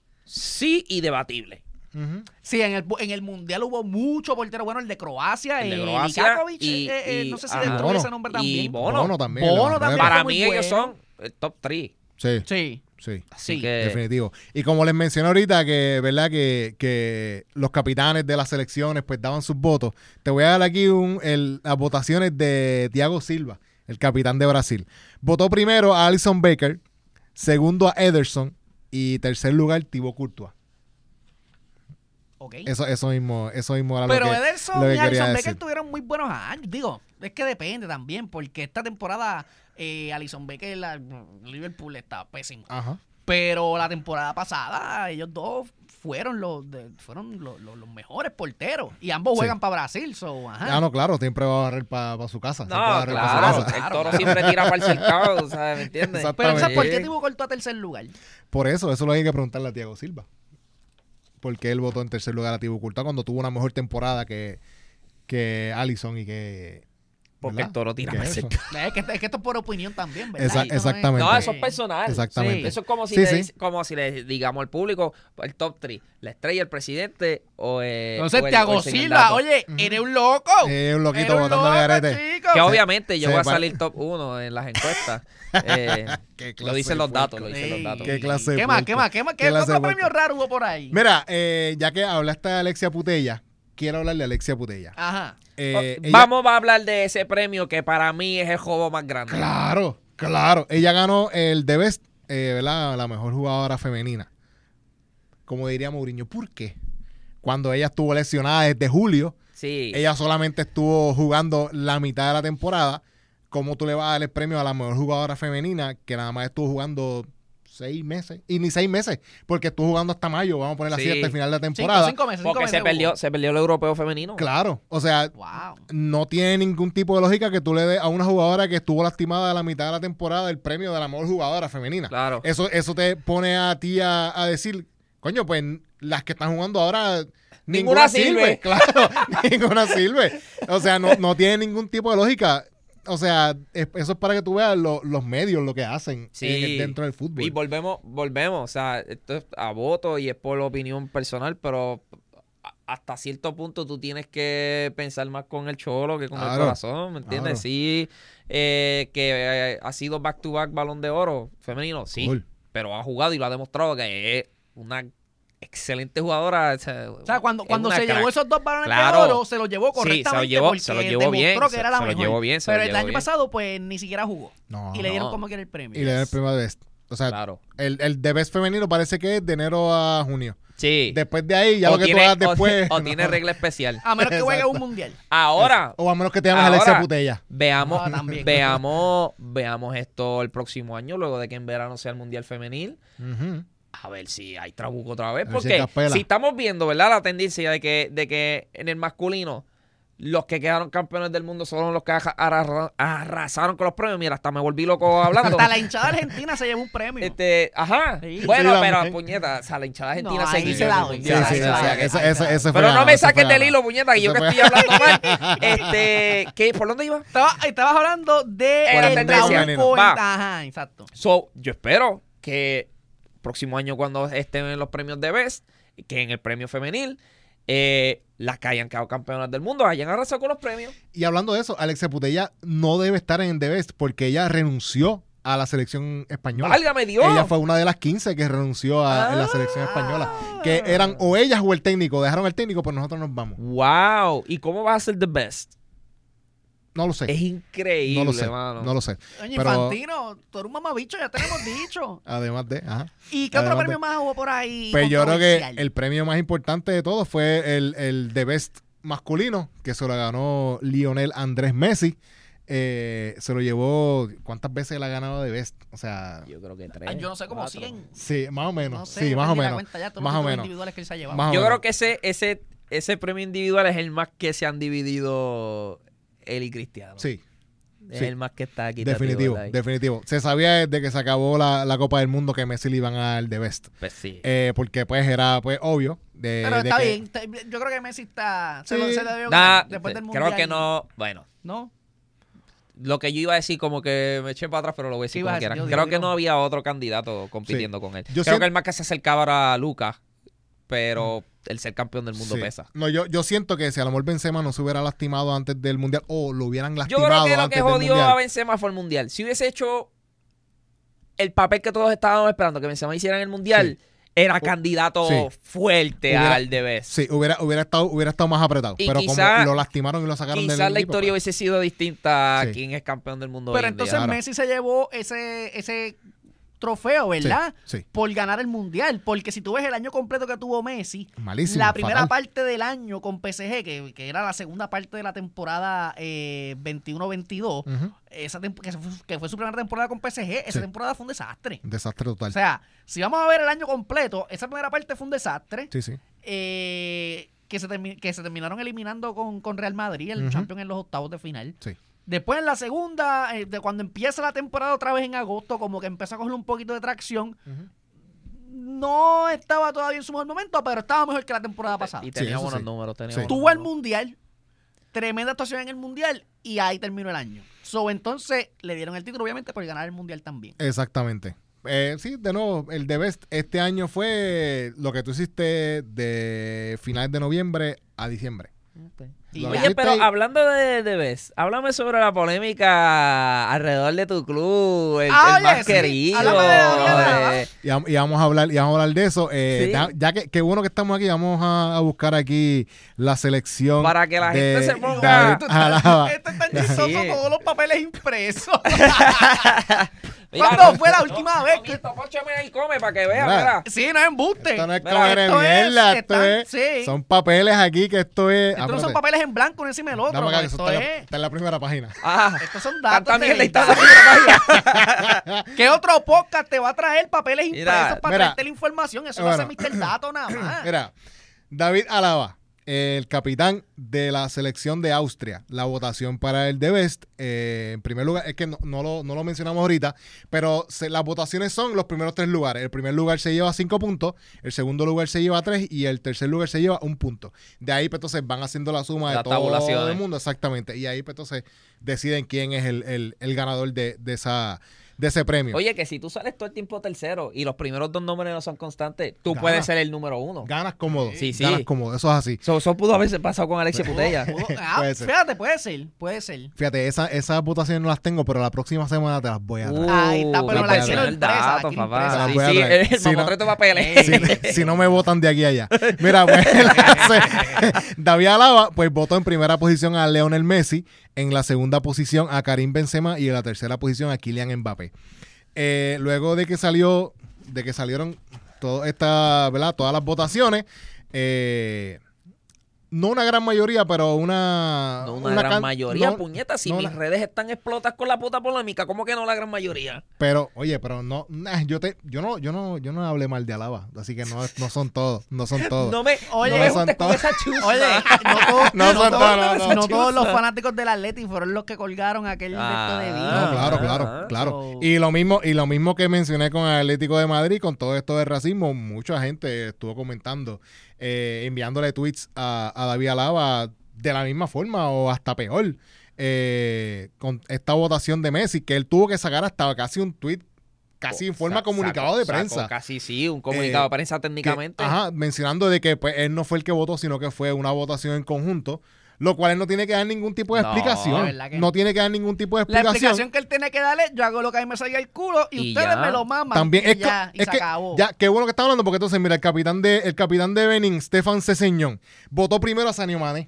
Sí, y debatible. Ujú. Sí, en el, en el Mundial hubo mucho portero bueno, el de Croacia, El de eh, Croacia Likakovic, y- eh, eh, y- no sé si ajá. destruye Bono. ese nombre Y también. Bono. Bono también. Bono de la también. Barrera. Para muy mí ellos bueno. son el top tres. Sí, Sí, sí. Así sí. que Definitivo. Y como les mencioné ahorita que, ¿verdad? Que, que los capitanes de las selecciones pues daban sus votos. Te voy a dar aquí un, el, las votaciones de Thiago Silva, el capitán de Brasil. Votó primero a Alisson Becker, segundo a Ederson y tercer lugar Thibaut Courtois. ok. Eso, eso mismo, eso mismo era Pero lo que, Ederson lo que y quería Alisson decir. Becker tuvieron muy buenos años. Digo, es que depende también, porque esta temporada eh, Alisson Becker, la, Liverpool está pésimo. Ajá. Pero la temporada pasada, ellos dos fueron los de- fueron los, los- los mejores porteros. Y ambos Sí. juegan para Brasil. So, ajá. Ah, no, claro, siempre va a barrer para su casa. siempre va a No, barrer pa' su claro, casa. el toro siempre tira para el cercado, ¿sabes? ¿Me entiendes? Exacto. Pero entonces, ¿por qué Sí. Thibaut cortó a tercer lugar? Por eso, eso lo hay que preguntarle a Thiago Silva. ¿Por qué él votó en tercer lugar a Thibaut Courtois cuando tuvo una mejor temporada que, que Alisson y que... Porque ¿verdad? el toro tira ¿Qué para es el eso? cercado. Es que, es que esto es por opinión también, ¿verdad? Esa- Esto no es- exactamente. No, eso es personal. Exactamente. Eso es como si, Sí, le, sí. dice- como si le digamos al público el top tres, la estrella, el presidente o, eh, Entonces, o el, o Thiago el señor Silva, Dato. oye, Ujú. eres un loco. Eh, un loquito Eres un botando el loco, garete. chico. Que Se- obviamente yo se voy a para- salir top uno en las encuestas. Eh, Qué clase lo dicen de los datos, puerco. lo dicen los Sí. datos. Qué clase de ¿Qué más? puerco. ¿Qué más? ¿Qué más? Qué ¿Qué clase de otro puerco. premio raro hubo por ahí? Mira, eh, ya que hablaste de Alexia Putella, quiero hablar de Alexia Putella. Ajá. Eh, Oh, ella- Vamos a hablar de ese premio que para mí es el juego más grande. Claro, claro. Ella ganó el The Best, eh, ¿verdad? La mejor jugadora femenina. Como diría Mourinho. ¿Por qué? Cuando ella estuvo lesionada desde julio, Sí. ella solamente estuvo jugando la mitad de la temporada. ¿Cómo tú le vas a dar el premio a la mejor jugadora femenina que nada más estuvo jugando seis meses? Y ni seis meses, porque estuvo jugando hasta mayo, vamos a poner así, Sí. hasta el final de la Cinco, temporada. cinco meses, cinco Porque meses se perdió, hubo. se perdió el europeo femenino. Claro, o sea, Wow. no tiene ningún tipo de lógica que tú le des a una jugadora que estuvo lastimada a la mitad de la temporada el premio de la mejor jugadora femenina. Claro. Eso, eso te pone a ti a, a decir, coño, pues las que están jugando ahora, Ninguna sirve. Claro, ninguna sirve. O sea, no, no tiene ningún tipo de lógica. O sea, es- eso es para que tú veas lo- los medios, lo que hacen Sí. en el- dentro del fútbol. Y volvemos, volvemos, o sea, esto es a voto y es por opinión personal, pero a- hasta cierto punto tú tienes que pensar más con el cholo que con el Claro, corazón, ¿me entiendes? claro. Sí, eh, que eh, ha sido back-to-back Balón de Oro femenino, sí, Cool. pero ha jugado y lo ha demostrado que es una excelente jugadora. O sea, O sea, cuando, es cuando una se crack. llevó esos dos balones Claro. de oro, se los llevó Sí, se lo correctamente llevó- porque se lo llevó bien, demostró se- que era la se lo mejor. llevó bien, se lo Pero el llevó año bien. pasado, pues, ni siquiera jugó. No. Y le dieron no. como que era el premio. Y le dan el premio de Best. O sea, Claro. el, el de Best femenino parece que es de enero a junio. Sí. Después de ahí, ya o lo que tiene, tú hagas o- después. o no. tiene regla especial. A menos que juegue Exacto. un mundial. Ahora, O a menos que te llames Ahora- Alexia Putella. veamos, No, también. veamos, veamos esto el próximo año, luego de que en verano sea el Mundial Femenil. Ujú. A ver si hay trabuco otra vez. A ver si Porque hay capela. si estamos viendo, ¿verdad? La tendencia de que, de que en el masculino los que quedaron campeones del mundo son los que arra- arra- arrasaron con los premios. Mira, hasta me volví loco hablando. Hasta la hinchada argentina se llevó un premio. Este, ajá. Sí. Bueno, Sí, la pero mujer. puñeta, o sea, la hinchada argentina No, se ahí guilló se en la el doy, Sí, mundial. sí, se sí, la sí, doy. ese- ese- ese fue Pero no ganado, me ese fue saques del ganado. hilo, puñeta, que yo Ese que fue- estoy hablando mal. Este, ¿qué? ¿Por dónde iba? Estaba, estabas hablando de Por la el tendencia. trabuco en- Va. Ajá, exacto. So, yo espero que próximo año cuando estén en los premios de Best, que en el premio femenil, eh, las que hayan quedado campeonas del mundo hayan arrasado con los premios. Y hablando de eso, Alexia Putella no debe estar en The Best porque ella renunció a la selección española. ¡Válgame Dios! Ella fue una de las quince que renunció a en la selección española. Que eran o ellas o el técnico. Dejaron el técnico, pero nosotros nos vamos. ¡Wow! ¿Y cómo va a ser The Best? No lo sé. Es increíble, no lo sé. mano. No lo sé. Oye, Pero- Infantino, tú eres un mamabicho, ya tenemos dicho. Además de... Ajá. ¿Y qué otro Además premio de- más hubo por ahí? Pues yo creo que controversial? el premio más importante de todos fue el, el The Best masculino, que se lo ganó Lionel Andrés Messi. Eh, se lo llevó... ¿Cuántas veces él ha ganado The Best? O sea... Yo creo que tres. Ay, yo no sé, como cuatro. cien. Sí, más o menos. No sé, sí, yo más o perdí la menos. cuenta ya, todos los Más o títulos menos. individuales que él se ha llevado. Más o Yo menos. creo que ese, ese, ese premio individual es el más que se han dividido él y Cristiano. Sí, Es sí. el más que está aquí. definitivo, definitivo. Se sabía desde que se acabó la, la Copa del Mundo que Messi le iban a dar The Best. Pues sí. Eh, porque pues era pues obvio. De, Pero de está que- bien. está- Yo creo que Messi está. Se, Sí. lo, se lo dio Nah, después del creo mundial. que no. Bueno, ¿No? lo que yo iba a decir como que me eché para atrás, pero lo voy a ¿Qué decir ibas como a decir? quiera. Yo, Creo dilo, que dilo. no había otro candidato compitiendo con él. Yo Creo siento- que el más que se acercaba era Lucas, pero el ser campeón del mundo Sí. pesa. No, yo, yo siento que si a lo mejor Benzema no se hubiera lastimado antes del Mundial o lo hubieran Yo lastimado creo que lo antes que del jodió a Mundial. Benzema fue el mundial. Si hubiese hecho el papel que todos estábamos esperando que Benzema hiciera en el mundial, era candidato sí. fuerte Hubiera- al de Best. Sí, hubiera, hubiera, estado, hubiera estado más apretado. Y pero quizá- como lo lastimaron y lo sacaron del Quizás la equipo, historia pues, hubiese sido distinta a Sí. quién es campeón del mundo Pero hoy en día. entonces Claro. Messi se llevó ese, ese trofeo, ¿verdad? Sí, sí. Por ganar el Mundial. Porque si tú ves el año completo que tuvo Messi, Malísimo, la primera fatal. parte del año con P S G, que, que era la segunda parte de la temporada eh, veintiuno veintidós, Ujú. esa temp- que, fue, que fue su primera temporada con P S G, esa Sí. temporada fue un desastre. Desastre total. O sea, si vamos a ver el año completo, esa primera parte fue un desastre. sí, sí. eh, que, se termi- que se terminaron eliminando con, con Real Madrid, el Ujú. Champions en los octavos de final. Sí. Después en la segunda, eh, de cuando empieza la temporada otra vez en agosto, como que empezó a coger un poquito de tracción. Ujú. No estaba todavía en su mejor momento, pero estaba mejor que la temporada pasada. Y tenía eso buenos sí. números. Tenía Sí. buenos Tuvo el números. Mundial, tremenda actuación en el Mundial, y ahí terminó el año. So, entonces le dieron el título, obviamente, por ganar el Mundial también. Exactamente. Eh, sí, de nuevo, el de Best este año fue lo que tú hiciste de finales de noviembre a diciembre. Ok. Y Lo ya. Oye, hiciste pero ahí. hablando de, de Best, háblame sobre la polémica alrededor de tu club, el, Ah, el oye, más sí. querido. Háblame de Gabriela. eh, Y, vam- y vamos a hablar y vamos a hablar de eso. Eh, Sí. ya, ya que qué bueno que estamos aquí, vamos a, a buscar aquí la selección Para que la de gente se ponga- David Esto está- Alaba. esto es tan chistoso, Sí. todos los papeles impresos. mira, ¿Cuándo fue la última vez que- Tomito, póchame ahí, come para que vea, Mira. mira. Sí, no es embuste. Esto no es Mira, comer esto mierda, es- esto están- es- sí. son papeles aquí que esto es. Estos no son papeles en blanco uno encima del otro. Dame acá, que eso Esto está, en la, es- está en la primera página. Ah, estos son datos tanta de mierda y verdad. tanta ¿Qué otro podcast te va a traer papeles Mira, impresos para mira. traerte la información? Eso Bueno. no hace mister Dato nada más. Mira, David Alaba, el capitán de la selección de Austria. La votación para el de Best, eh, en primer lugar, es que no, no lo, no lo mencionamos ahorita, pero se- las votaciones son los primeros tres lugares. El primer lugar se lleva cinco puntos, el segundo lugar se lleva tres y el tercer lugar se lleva un punto. De ahí, pues, entonces, van haciendo la suma de Las todo tabulaciones. el mundo, exactamente. Y ahí, pues, entonces, deciden quién es el, el- el ganador de, de esa, de ese premio. Oye, que si tú sales todo el tiempo tercero y los primeros dos nombres no son constantes, tú Gana. puedes ser el número uno. Ganas cómodo. Sí, sí. Ganas cómodo, eso es así. Eso, eso pudo haberse pasado con Alexia Putella. Pudo- ah, Puede ser. fíjate, puede ser, puede ser. Fíjate, esa, esas votaciones no las tengo, pero la próxima semana te las voy a traer. Ahí está, pero Uh, la me quiero el impresa, la dato, quiero papá. impresa. Sí, La voy a sí, traer. el Si no- mamotreto de papeles. si, si no me votan de aquí a allá. Mira, pues David Alaba pues votó en primera posición a Lionel Messi, en la segunda posición a Karim Benzema y en la tercera posición a Kylian Mbappé. Eh, luego de que salió, de que salieron todas estas, ¿verdad? Todas las votaciones, eh, no una gran mayoría, pero una No, una, gran can- mayoría, no- puñetas. Si no mis la- redes están explotas con la puta polémica, ¿cómo que no la gran mayoría? Pero, oye, pero no, nah, yo te, yo no, yo no, yo no hablé mal de Alaba, así que no, no son todos, no son todos. No me, Oye, no me son juntes con todos. esa chusma. Oye, no, todos- No no son todos- todos, no, no. no todos los fanáticos del Atleti fueron los que colgaron aquel Ah, de esto de No, video. claro, claro, Ah, claro. so- Y lo mismo, y lo mismo que mencioné con el Atlético de Madrid, con todo esto de racismo, mucha gente estuvo comentando, eh, enviándole tweets a, a David Alaba de la misma forma o hasta peor. eh, con esta votación de Messi, que él tuvo que sacar hasta casi un tweet, casi en forma Sa- comunicado sacó- de sacó prensa. Casi sí, un comunicado Eh, de prensa que- técnicamente. ajá, mencionando de que pues, él no fue el que votó, sino que fue una votación en conjunto, lo cual él no tiene que dar ningún tipo de No, explicación. verdad que no. no. tiene que dar ningún tipo de La explicación. explicación que él tiene que darle, yo hago lo que a mí me salga el culo y, Y ustedes ya. me lo maman. También y es, que- ya, y es se que acabó. ya, qué bueno que está hablando, porque entonces, mira, el capitán de, el capitán de Benin, Stefan Ceseñón, votó primero a Sadio Mané.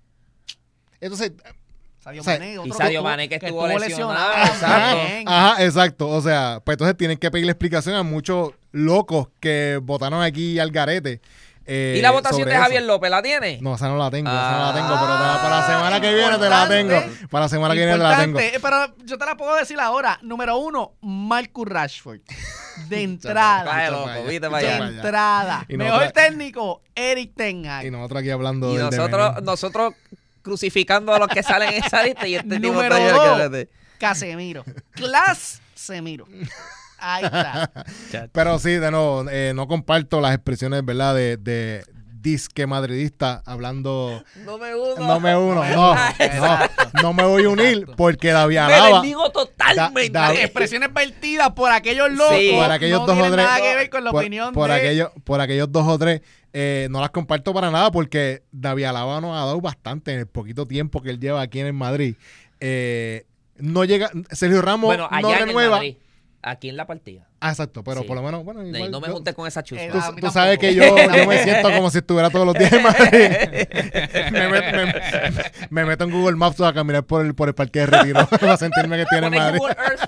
Entonces, Sadio o sea, Mané, y otro Sadio estuvo- Mané que estuvo lesionado, ajá, también. ajá, exacto. O sea, pues entonces tienen que pedirle explicación a muchos locos que votaron aquí al garete. eh, ¿Y la votación sobre de eso. Javier López la tiene? No, esa no la tengo, esa no la Ah, tengo, pero te la- para la semana que viene te la importante. tengo. Para la semana que viene te la tengo. Importante, eh, pero yo te la puedo decir ahora. Número uno, Marcus Rashford. De entrada. Vaya Echa loco, para allá, viste echa para de allá. para allá. entrada. Y no Mejor tra- técnico, Eric Ten Hag. Y nosotros aquí hablando Y del de nosotros, Benin. nosotros crucificando a los que salen en esa lista y este tipo Número está dos. allá, Casemiro. Clas Semiro. Ahí está. que- Pero sí, de nuevo, eh, no comparto las expresiones, ¿verdad? De, de disque madridista hablando. No me gusta. No me uno, no, no, no me voy a unir porque David Me Alaba. bendigo totalmente. Da- da- Expresiones vertidas por aquellos locos. Sí. Por aquellos no dos o tienen tres- nada que ver con la por, opinión por de... aquellos, por aquellos dos o tres, eh, no las comparto para nada porque David Alaba nos ha dado bastante en el poquito tiempo que él lleva aquí en el Madrid. Eh, no llega, Sergio Ramos Bueno, allá no en el renueva. Madrid, aquí en la partida. Ah, exacto, pero Sí. por lo menos, bueno, Y igual no me yo- juntes con esa chusma. Eh, Tú, a mí tú sabes tampoco. que yo, yo me siento como si estuviera todos los días en Madrid. me, met- me- me meto en Google Maps a caminar por el, por el parque de Retiro para sentirme que estoy en Pones Madrid. Google Earth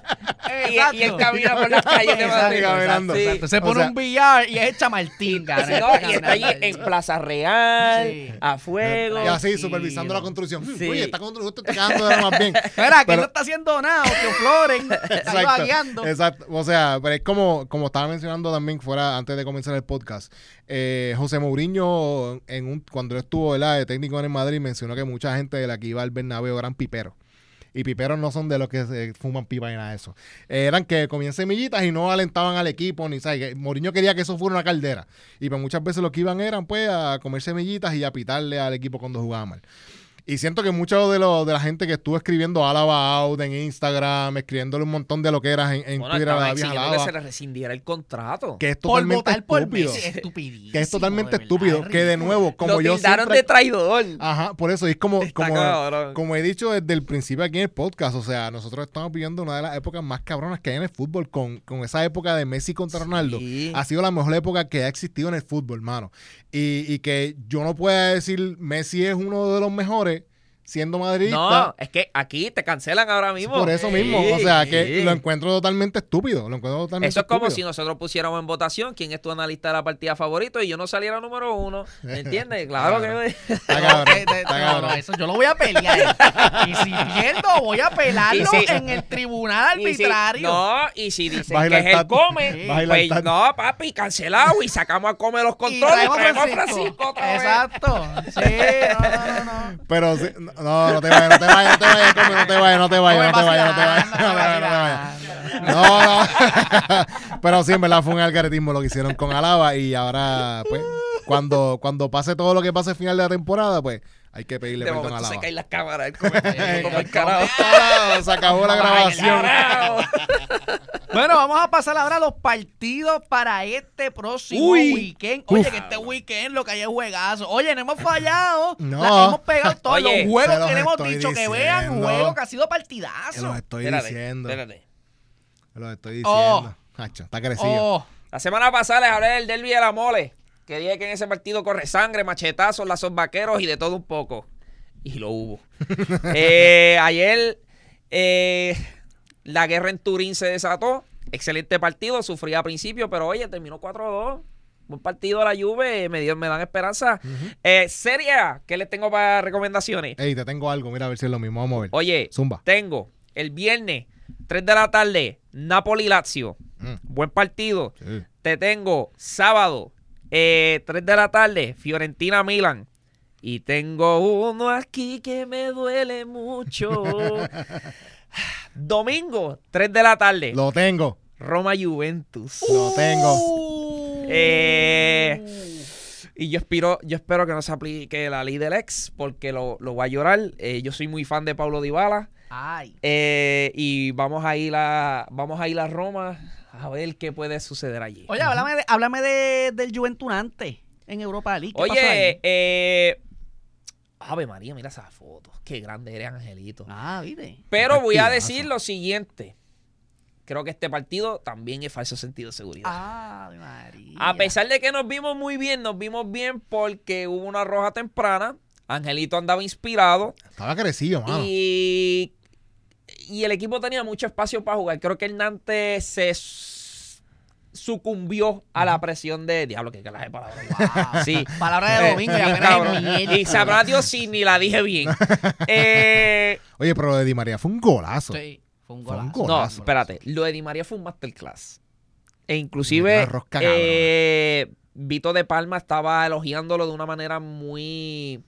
y, y él camina por las calles de Exacto, Madrid. caminando. Sí. Exacto. Se O pone sea- un billar y es Chamartín, cabrón. Sí, no, y está allí en Plaza Real, Sí. a fuego. Y así, Sí, supervisando no. la construcción. Sí. Oye, esta construcción te está quedando de lo más bien. Espera, que Pero- no está haciendo nada, o que Floren está vagueando. Exacto. O sea, pero es como, como estaba mencionando también fuera antes de comenzar el podcast. Eh, José Mourinho, en un, cuando él estuvo, ¿verdad?, de técnico en el Madrid, mencionó que mucha gente de la que iba al Bernabéu eran piperos. Y piperos no son de los que se fuman pipa ni nada de eso. Eh, eran que comían semillitas y no alentaban al equipo, ni sabes. que Mourinho quería que eso fuera una caldera. Y pues muchas veces lo que iban eran pues a comer semillitas y a pitarle al equipo cuando jugaba mal. Y siento que mucho de, lo, de la gente que estuvo escribiendo Álava out en Instagram, escribiéndole un montón de lo que era en, en Bueno, Twitter a estaban la vieja exigiendo que Álava, se le rescindiera el contrato. que es Por totalmente votar por estúpido. Messi, estupidísimo. Que es totalmente de verdad, estúpido. es Que de nuevo, como Lo yo tildaron siempre... de traidor. Ajá, por eso, y es como, Está como, cabrón. como he dicho desde el principio aquí en el podcast, o sea, nosotros estamos viviendo una de las épocas más cabronas que hay en el fútbol, con, con esa época de Messi contra Ronaldo. Sí. Ha sido la mejor época que ha existido en el fútbol, hermano. Y, y que yo no pueda decir Messi es uno de los mejores siendo madridista. No, es que aquí te cancelan ahora mismo. Por eso mismo, Sí, o sea, que sí. lo encuentro totalmente estúpido. Lo encuentro totalmente Eso es como si estúpido. nosotros pusiéramos en votación quién es tu analista de la partida favorito y yo no saliera número uno. ¿Me entiendes? Claro que... Está No, cabrón, que- de- está no, cabrón. no, eso yo lo voy a pelear. Y si pierdo, voy a pelarlo Y si- en el tribunal Y si- arbitrario. no, y si dicen Vas a que ir es al el tat- come, vas a ir al pues tat- no, papi, cancelado y sacamos a comer los Y controles y traemos traemos a Francisco. Francisco otra vez. Exacto. Sí, no, no, no, no. Pero sí, no, no te vayas, no te vayas, no te vayas, come, no te vayas, no te vayas, no te vayas, no te vayas, no te vayas, no te vayas. No, no. Pero sí, en verdad fue un algaretismo lo que hicieron con Alaba y ahora, pues, cuando, cuando pase todo lo que pase al final de la temporada, pues, hay que pedirle De perdón a momento se Alaba. caen las cámaras. él come- como el Eh, carajo. carajo, se acabó la grabación. Carajo. Bueno, vamos a pasar ahora a los partidos para este próximo Uy. weekend. Oye, Uf. que este weekend lo que hay es juegazo. Oye, no hemos fallado. No. La hemos pegado todos Oye, los juegos se los que le hemos estoy dicho que vean, diciendo. juegos que ha sido Te partidazo. los estoy Espérate, diciendo. espérate. Te los estoy Oh. diciendo. Hacho, está crecido. Oh, La semana pasada les hablé del derbi de la mole. Que dije que en ese partido corre sangre, machetazos, lazos vaqueros y de todo un poco. Y lo hubo. eh, ayer eh, la guerra en Turín se desató. Excelente partido, sufrí a principio, pero oye, terminó cuatro a dos. Buen partido la Juve, me, dio, me dan esperanza. eh, Serie A, ¿qué les tengo para recomendaciones? Ey, te tengo algo, mira a ver si es lo mismo. Vamos a ver. Oye, Zumba. tengo el viernes, tres de la tarde, Napoli-Lazio. Mm, Buen partido. sí. Te tengo sábado, eh, tres de la tarde, Fiorentina-Milan. Y tengo uno aquí que me duele mucho. Domingo, tres de la tarde, Lo tengo. Roma-Juventus. Lo tengo. Uh. Eh, y yo espero, yo espero que no se aplique la ley del ex, porque lo, lo voy a llorar. Eh, yo soy muy fan de Paulo Dybala. Ay. Eh, y vamos a ir a, vamos a ir a Roma a ver qué puede suceder allí. Oye, háblame, de, háblame de, del Juventunante en Europa League. ¿Qué pasó Oye, ahí? eh, Ave María, mira esa foto. Qué grande eres, Angelito. Ah, ¿viste? Pero voy a partidazo. decir lo siguiente. Creo que este partido también es falso sentido de seguridad. Ave María. A pesar de que nos vimos muy bien, nos vimos bien porque hubo una roja temprana. Angelito andaba inspirado. Estaba crecido, mano. Y, y el equipo tenía mucho espacio para jugar. Creo que el Nantes se s- sucumbió a la presión de... Diablo, que clase de palabra. Wow. Sí. Palabra de Eh, domingo y bien apenas cabrón. es miércoles. Y sabrá Dios si ni la dije bien. Eh, Oye, pero lo de Di María fue un golazo. Sí, fue un Fue un golazo. gol. no, Golazo. espérate. Lo de Di María fue un masterclass. E Metió inclusive una rosca cabrona. eh, Vito de Palma estaba elogiándolo de una manera muy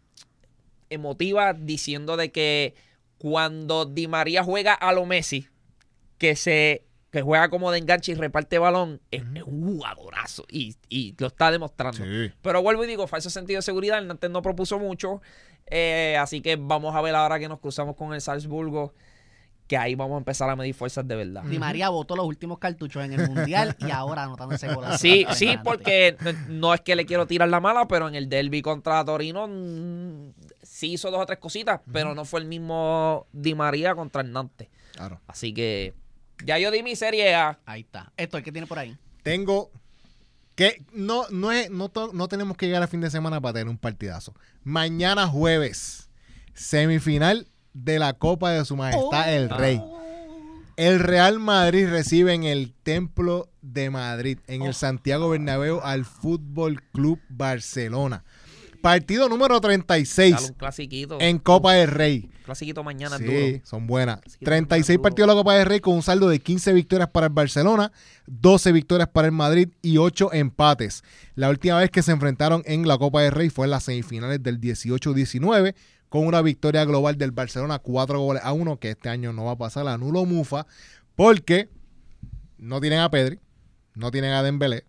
emotiva, diciendo de que cuando Di María juega a lo Messi, que se que juega como de enganche y reparte balón, es, es un jugadorazo y, y lo está demostrando. Sí. Pero vuelvo y digo, falso sentido de seguridad, el Nantes no propuso mucho, eh, así que vamos a ver ahora que nos cruzamos con el Salzburgo, que ahí vamos a empezar a medir fuerzas de verdad. Di María botó los últimos cartuchos en el Mundial y ahora anotando ese golazo. Sí, sí, porque no- no es que le quiero tirar la mala, pero en el derbi contra Torino mm, sí hizo dos o tres cositas, pero no fue el mismo Di María contra el Nantes. Claro. Así que ya yo di mi Serie A. Ahí está. Esto, ¿el que tiene por ahí? Tengo que no no es no, to- no tenemos que llegar a fin de semana para tener un partidazo. Mañana jueves, semifinal de la Copa de Su Majestad Oh. el Rey. El Real Madrid recibe en el Templo de Madrid, en el Santiago Bernabéu, al Fútbol Club Barcelona. Partido número treinta y seis Dale un clasiquito. en Copa del Rey. Clasiquito mañana Sí, duro. son buenas. Clasiquito treinta y seis mañana partidos de la Copa del Rey con un saldo de quince victorias para el Barcelona, doce victorias para el Madrid y ocho empates. La última vez que se enfrentaron en la Copa del Rey fue en las semifinales del dieciocho diecinueve con una victoria global del Barcelona cuatro goles a uno, que este año no va a pasar a nulo mufa porque no tienen a Pedri, no tienen a Dembélé,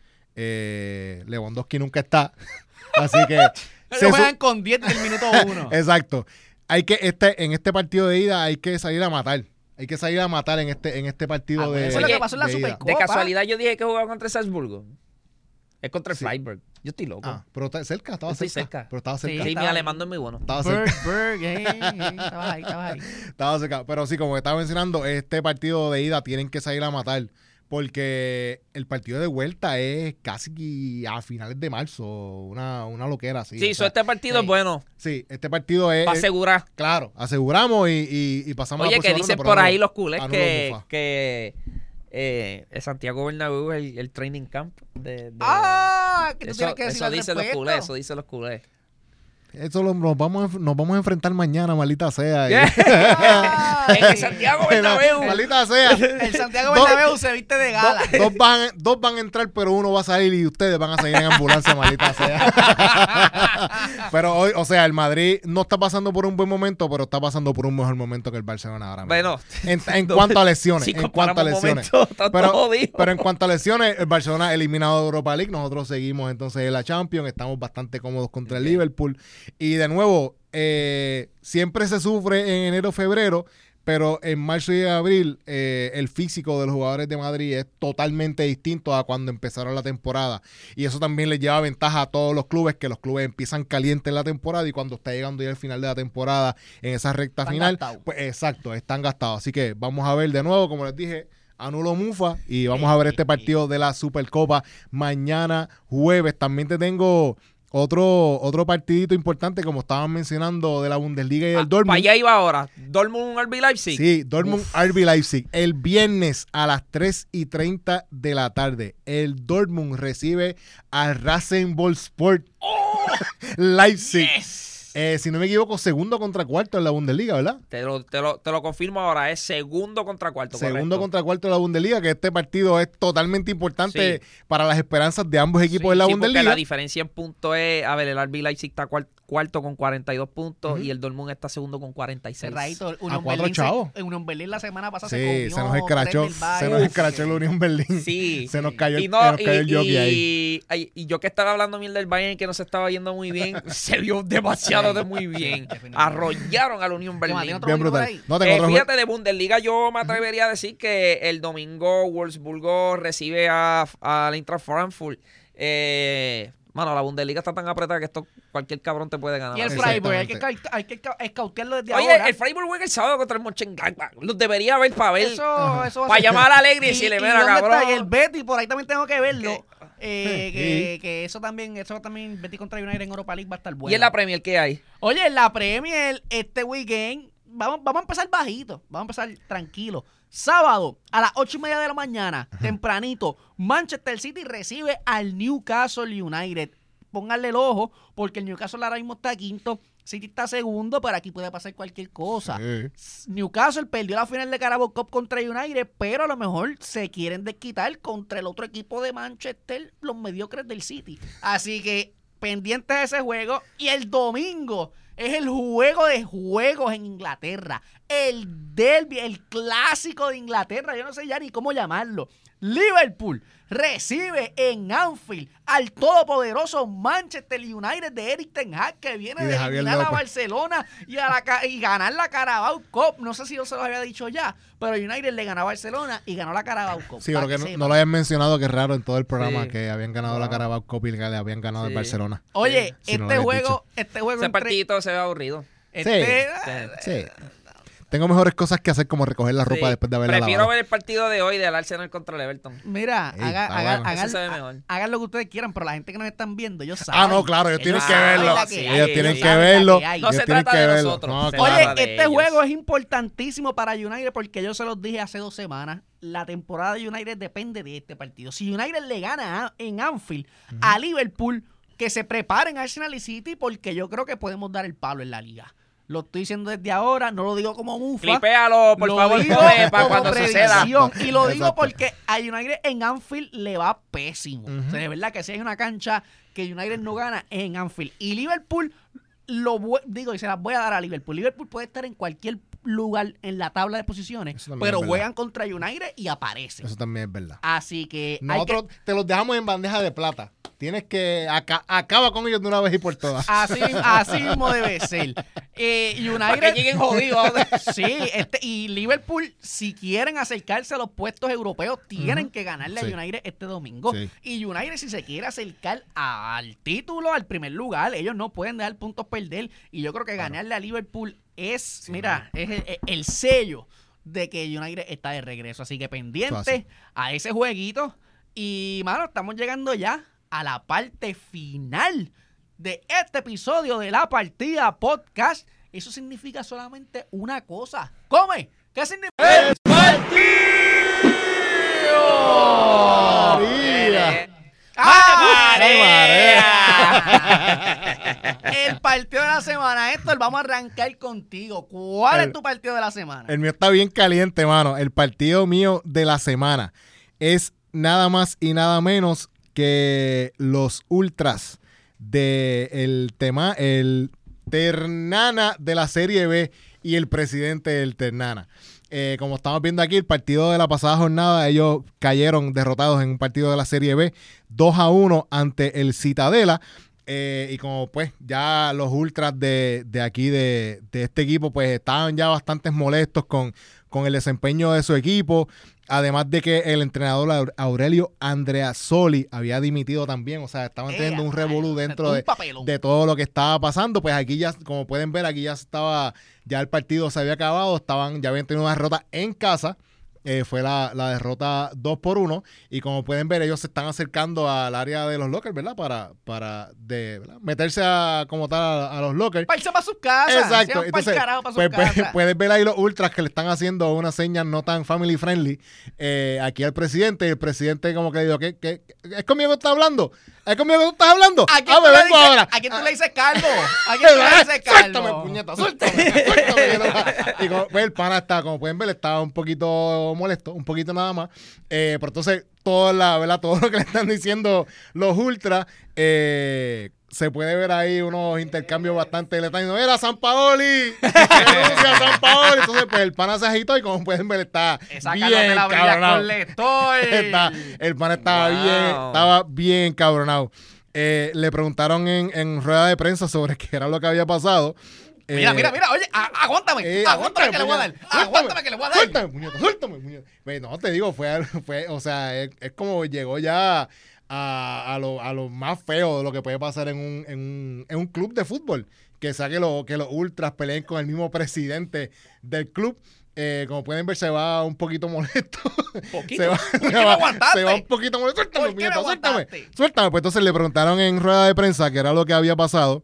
eh, Lewandowski nunca está, así que Se juegan con diez del minuto uno. exacto. Hay que este en este partido de ida hay que salir a matar. Hay que salir a matar en este en este partido Ah, de eso es lo que pasó en la de ida. Supercopa. De casualidad yo dije que jugaba contra el Salzburgo. Es contra el Sí. Freiburg. Yo estoy loco. Ah, pero está cerca, estaba Estoy cerca, cerca. Pero estaba cerca. Sí. sí, mi estaba alemán ahí. no es muy bueno. Estaba cerca. Berg, Berg, eh, eh, estabas ahí, estabas ahí. Estaba cerca. Pero sí, como estaba mencionando, este partido de ida tienen que salir a matar. Porque el partido de vuelta es casi a finales de marzo. Una, una loquera así. Sí, o so sea, este partido sí. es bueno. sí, este partido es. Para es- asegurar. claro, aseguramos y, y, y pasamos a la Oye, que próxima dicen ronda, por pero ahí no- los culés a no que, lo mufa. que eh, el Santiago Bernabéu es el, el training camp de, de- Ah, que tú eso, tienes que decir eso al dicen los respecto. culés, eso dicen los culés. Eso lo- nos, vamos a, enf- nos vamos a enfrentar mañana, maldita sea. y- En el Santiago Bernabéu. Maldita sea. El Santiago Dos- Bernabéu se viste de gala. Dos, dos van, dos van a entrar, pero uno va a salir y ustedes van a salir en ambulancia, maldita sea. Pero hoy, o sea, el Madrid no está pasando por un buen momento, pero está pasando por un mejor momento que el Barcelona ahora mismo. Bueno, en, en cuanto a lesiones, si en cuanto a comparamos lesiones. momentos, está Pero, todo jodido. pero en cuanto a lesiones, el Barcelona eliminado de Europa League, nosotros seguimos entonces en la Champions, estamos bastante cómodos contra el Liverpool. Y de nuevo, eh, siempre se sufre en enero, febrero, pero en marzo y abril eh, el físico de los jugadores de Madrid es totalmente distinto a cuando empezaron la temporada. Y eso también les lleva ventaja a todos los clubes, que los clubes empiezan calientes en la temporada y cuando está llegando ya el final de la temporada, en esa recta Están final, gastados. pues exacto, están gastados. Así que vamos a ver de nuevo, como les dije, anulo mufa y vamos a ver este partido de la Supercopa mañana jueves. También te tengo otro otro partidito importante, como estaban mencionando, de la Bundesliga y del Para Dortmund. allá iba ahora. Dortmund R B Leipzig. Sí, Dortmund R B Leipzig. El viernes a las tres y treinta de la tarde, el Dortmund recibe al Rasenballsport Leipzig. Yes. Eh, si no me equivoco, segundo contra cuarto en la Bundesliga, ¿verdad? Te lo, te, lo, te lo confirmo ahora. Es segundo contra cuarto. Segundo correcto. contra cuarto de la Bundesliga, que este partido es totalmente importante Sí. para las esperanzas de ambos equipos Sí, en la sí, porque Bundesliga. la diferencia en puntos es, a ver, el R B Leipzig está cuar- cuarto con cuarenta y dos puntos Ujú. y el Dortmund está segundo con cuarenta y seis. Cerradito. Unión cuatro Berlín se- chavos. En Unión Berlín la semana pasada Sí, se comió se nos tres escrachó, del Bayern. se nos escrachó la Unión Berlín. Sí. Se nos cayó, y, el- no, se nos cayó el y, jockey ahí. y, ay, y yo que estaba hablando mil del Bayern que no se estaba yendo muy bien, se vio demasiado de muy bien. Definitivamente. Arrollaron a la Unión ¿Qué más? Berlín. ¿Tiene otro Bien domingo por brutal. ahí? No tengo Eh, otro fíjate, de Bundesliga yo me atrevería a decir que el domingo Wolfsburgo recibe a, a la Eintracht Frankfurt. Eh, mano, la Bundesliga está tan apretada que esto cualquier cabrón te puede ganar. Y el Exactamente. Freiburg, hay que, ca- hay que ca- escautearlo desde Oye, ahora. el Freiburg juega el sábado contra el Mönchengladbach. Los debería ver para ver. Eso, eso va a Para ser- llamar a Alegre y ¿Y- decirle, y mira, dónde cabrón. está? Y el Betis, por ahí también tengo que verlo. Eh, Sí. que, que eso también, eso también, Betis contra United en Europa League va a estar bueno. Y en la Premier, ¿qué hay? Oye, en la Premier, este weekend, vamos, vamos a empezar bajito, vamos a empezar tranquilo. Sábado, a las ocho y media de la mañana, tempranito, Manchester City recibe al Newcastle United. Pónganle el ojo, porque el Newcastle ahora mismo está quinto, City está segundo, pero aquí puede pasar cualquier cosa. Sí. Newcastle perdió la final de Carabao Cup contra United, pero a lo mejor se quieren desquitar contra el otro equipo de Manchester, los mediocres del City. Así que pendientes de ese juego. Y el domingo es el juego de juegos en Inglaterra. El derby, el clásico de Inglaterra. Yo no sé ya ni cómo llamarlo. Liverpool recibe en Anfield al todopoderoso Manchester United de Eric Ten Hag, que viene Y de de Javier eliminar a López. Barcelona y, a la, ca- y ganar la Carabao Cup. No sé si yo se lo había dicho ya, pero United le ganó a Barcelona y ganó la Carabao Cup. Sí, para pero que no, sepan. no lo hayan mencionado, que es raro en todo el programa Sí. que habían ganado la Wow. Carabao Cup y que le habían ganado el Sí. Barcelona. Oye, Si no lo este habías juego, este juego Ese entre- partidito se ve aburrido. este- Sí. tengo mejores cosas que hacer como recoger la ropa Sí. después de haberla Prefiero lavado. ver el partido de hoy del Arsenal contra el Everton. Mira, Ey, haga- está haga- bueno. hagan, Ese se ve mejor. hagan lo que ustedes quieran, pero la gente que nos están viendo, ellos saben. Ah, no, claro, ellos tienen que saben verlo. la que hay, Ellos tienen sí, que saben la verlo. que hay. No ellos se tienen trata que de verlo. nosotros, No, se claro. Oye, trata de este ellos. juego es importantísimo para United porque yo se los dije hace dos semanas. La temporada de United depende de este partido. Si United le gana a- en Anfield a Liverpool, que se preparen a Arsenal y City porque yo creo que podemos dar el palo en la liga. Lo estoy diciendo desde ahora, no lo digo como mufa. Clipéalo, por lo favor, digo come, para como cuando suceda. predicción. Y lo digo Exacto. porque a United en Anfield le va pésimo. Ujú. O sea, de verdad que si hay una cancha que United no gana es en Anfield. Y Liverpool, lo vu- digo, y se las voy a dar a Liverpool. Liverpool puede estar en cualquier lugar en la tabla de posiciones, Eso también pero es verdad. juegan contra United y aparecen. Eso también es verdad. Así que hay Nosotros que... te los dejamos en bandeja de plata. Tienes que... Aca acaba con ellos de una vez y por todas. Así, así mismo debe ser. Eh, Para que United... lleguen jodidos. Sí, este, y Liverpool, si quieren acercarse a los puestos europeos, tienen Ujú. que ganarle Sí. a United este domingo. Sí. Y United, si se quiere acercar al título, al primer lugar, ellos no pueden dejar puntos perder. Y yo creo que ganarle a Liverpool es, Sí, mira, es el, el sello de que United está de regreso. Así que Eso pendiente así. a ese jueguito. Y, mano, estamos llegando ya a la parte final de este episodio de La Partida Podcast. Eso significa solamente una cosa. ¡Come! ¿Qué significa? María. ¡Ah, María! El partido de la semana, Héctor, vamos a arrancar contigo. ¿Cuál El- es tu partido de la semana? El mío está bien caliente, mano. El partido mío de la semana es nada más y nada menos que los ultras de el tema, el Ternana de la Serie B y el presidente del Ternana. Eh, como estamos viendo aquí, el partido de la pasada jornada, ellos cayeron derrotados en un partido de la Serie B dos a uno ante el Citadela. Eh, y como pues ya los ultras de, de aquí, de, de este equipo, pues estaban ya bastante molestos con, con el desempeño de su equipo. Además de que el entrenador Aure- Aurelio Andreazzoli había dimitido también. O sea, estaban Eh, teniendo un revolú o sea, dentro un de, papelón. de todo lo que estaba pasando. Pues aquí ya, como pueden ver, aquí ya estaba, ya el partido se había acabado. Estaban, ya habían tenido una derrota en casa. Eh, fue la, la derrota dos por uno. Y como pueden ver, ellos se están acercando al área de los lockers, ¿verdad? Para, para de, ¿verdad? meterse a, como tal a, a los lockers. Para irse para sus casas. Exacto. Sean pa'l Entonces, carajo pa' sus pues, pues, casas. puedes ver ahí los ultras que le están haciendo unas señas no tan family friendly eh, aquí al presidente. Y el presidente como que dijo, ¿qué, qué, ¿es conmigo que estás hablando? ¿Es conmigo que tú estás hablando? ¿A quién Ah, tú me le vengo dices- ahora. ¿A quién tú le dices calvo? ¿A quién tú le dices Suéltame, calvo? puñeta, suéltame, suéltame. Y como, pues, el pana está, como pueden ver, estaba un poquito molesto, un poquito nada más. Eh, pero entonces, toda la, ¿verdad? Todo lo que le están diciendo los ultras, eh, se puede ver ahí unos intercambios bastante. Le están diciendo, ¡era San Paoli! ¡Renuncia a San Paoli! Entonces, pues, el pana se agitó y como pueden ver, está Esa bien Carlos de la Brilla cabronado. con lector. Está- el pana estaba Wow. bien, estaba bien cabronado. Eh, le preguntaron en, en rueda de prensa sobre qué era lo que había pasado. Mira, Eh, mira, mira, oye, a- aguántame, eh, aguántame que le voy a dar, puñeta, suéltame, aguántame que le voy a dar. Suéltame, puñeta, suéltame, puñeta. Pues, no, te digo, fue, fue o sea, es, es como llegó ya a, a, lo, a lo más feo de lo que puede pasar en un, en un, en un club de fútbol. Que sea que, lo, que los ultras peleen con el mismo presidente del club. Eh, como pueden ver, se va un poquito molesto. Poquito. Se va, ¿Por se qué me va- aguantaste? se va un poquito molesto. Suéltame, ¿Por qué me puñeta, suéltame. aguantaste? Suéltame. Pues entonces le preguntaron en rueda de prensa qué era lo que había pasado.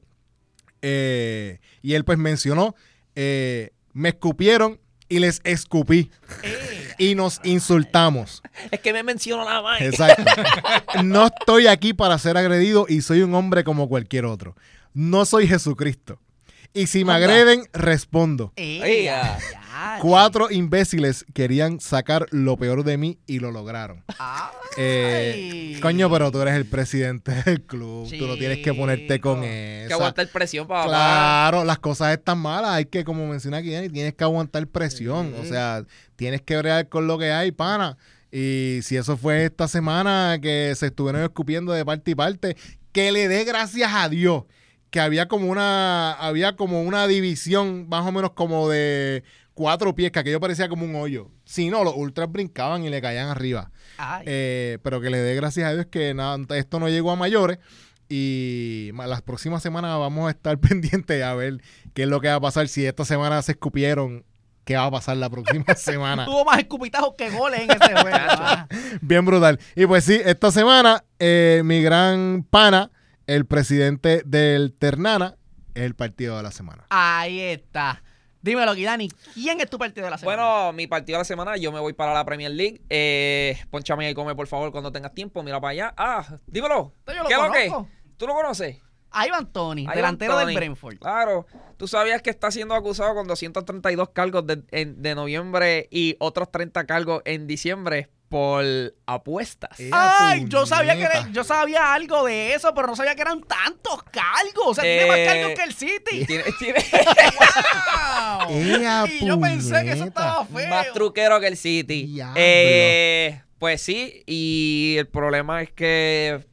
Eh, y él pues mencionó, eh, me escupieron y les escupí Eh, y nos insultamos. Es que me menciono nada más. Exacto. No estoy aquí para ser agredido y soy un hombre como cualquier otro. No soy Jesucristo. Y si me Anda. agreden, respondo. eh, Ey, ya, ah. ya, Cuatro imbéciles querían sacar lo peor de mí y lo lograron. Ay. Eh, coño, pero tú eres el presidente del club. Tú no tienes que ponerte con Chico. eso. Que aguantar presión para Claro, las cosas están malas. Hay que, como menciona aquí, Dani, tienes que aguantar presión. O sea, tienes que bregar con lo que hay, pana. Y si eso fue esta semana que se estuvieron escupiendo de parte y parte, que le dé gracias a Dios que había como una había como una división más o menos como de cuatro pies, que aquello parecía como un hoyo. Si no, los ultras brincaban y le caían arriba. Ay. Eh, pero que le dé gracias a Dios que nada, esto no llegó a mayores. Y ma- las próximas semanas vamos a estar pendientes a ver qué es lo que va a pasar. Si esta semana se escupieron qué va a pasar la próxima semana. Tuvo más escupitajos que goles en ese juego. Ah. Bien brutal. Y pues sí, esta semana, eh, mi gran pana, el presidente del Ternana, es el partido de la semana. Ahí está. Dímelo, Guidani, ¿quién es tu partido de la semana? Bueno, mi partido de la semana, yo me voy para la Premier League. Eh, ponchame y come, por favor, cuando tengas tiempo. Mira para allá. Ah, dímelo. Yo lo ¿Qué es lo que? conozco. ¿Tú lo conoces? Ivan Toney, Ivan delantero Toney. del Brentford. Claro. Tú sabías que está siendo acusado con doscientos treinta y dos cargos de, en- de noviembre y otros treinta cargos en diciembre por apuestas. Eh, Ay, yo sabía que puñeta. era- yo sabía algo de eso, pero no sabía que eran tantos cargos. O sea, tiene Eh, más cargos que el City. Tiene, tiene ¡Wow! ¡Ea, Y yo pensé que eso puñeta! estaba feo. más truquero que el City. Diablo. Eh, pues sí, y el problema es que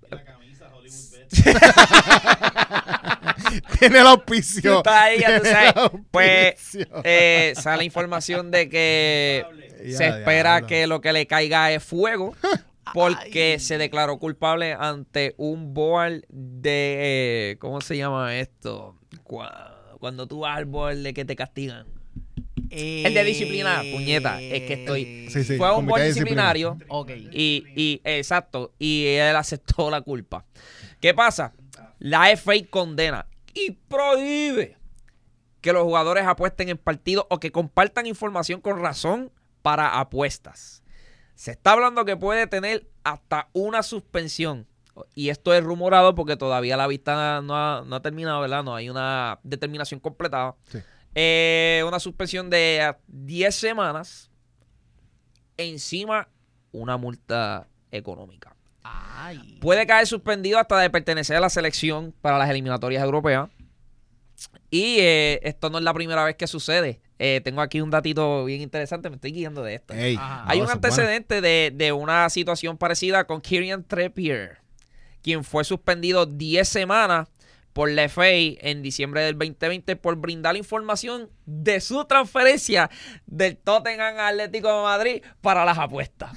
Tiene el auspicio. Tú estás ahí, ya tú Tiene sabes. el auspicio. Pues eh, sale información de que Ya, se espera diablo. que lo que le caiga es fuego porque Ay. se declaró culpable ante un board de eh, ¿cómo se llama esto? Cua- Cuando tú vas al board de que te castigan. Eh, El de disciplinar, puñeta, es que estoy- Sí, sí. Fue un comité board de disciplina. disciplinario Ok. y, y exacto, y él aceptó la culpa. ¿Qué pasa? La F A condena y prohíbe que los jugadores apuesten en partidos o que compartan información con razón para apuestas. Se está hablando que puede tener hasta una suspensión. Y esto es rumorado porque todavía la vista no ha, no ha terminado, ¿verdad? No hay una determinación completada. Sí. Eh, una suspensión de diez semanas, encima una multa económica. Ay. Puede caer suspendido hasta de pertenecer a la selección para las eliminatorias europeas. Y eh, esto no es la primera vez que sucede. Eh, tengo aquí un datito bien interesante, me estoy guiando de esto. Ey, Ajá. no, Hay un eso es bueno. antecedente de, de una situación parecida con Kieran Trippier, quien fue suspendido diez semanas por la F A en diciembre del veinte veinte por brindar información de su transferencia del Tottenham Atlético de Madrid para las apuestas.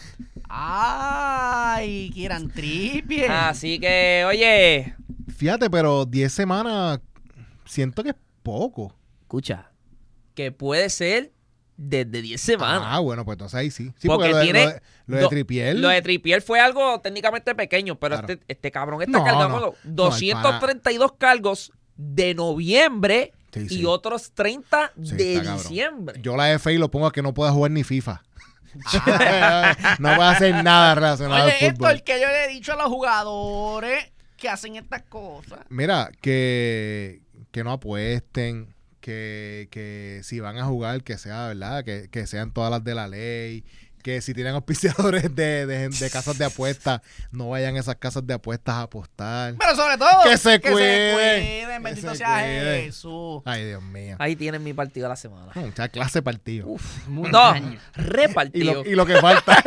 Ay, Kieran Trippier. Así que, oye, Fíjate, pero diez semanas siento que es poco. escucha, que puede ser desde diez semanas. Ah, bueno, pues entonces ahí sí. Sí, Porque lo de, tiene lo de, lo de do- Trippier. Lo de Trippier fue algo técnicamente pequeño, pero Claro. este, este cabrón está No, cargando no. doscientos treinta y dos cargos de noviembre Sí, y sí. otros treinta Sí, de está cabrón. diciembre. Yo la F A lo pongo a que no pueda jugar ni FIFA. No va a hacer nada relacionado Oye, al esto fútbol. es el que yo le he dicho a los jugadores que hacen estas cosas. Mira, que, que no apuesten, que, que si van a jugar, que sea, ¿verdad? Que, que sean todas las de la ley, que si tienen auspiciadores de, de, de casas de apuestas, no vayan a esas casas de apuestas a apostar. Pero sobre todo, Que se cuiden. cuiden, Que bendito se sea cuiden. Jesús. Ay, Dios mío. Ahí tienen mi partido de la semana. Mucha clase de partido. No, Y repartido. lo, y lo que falta.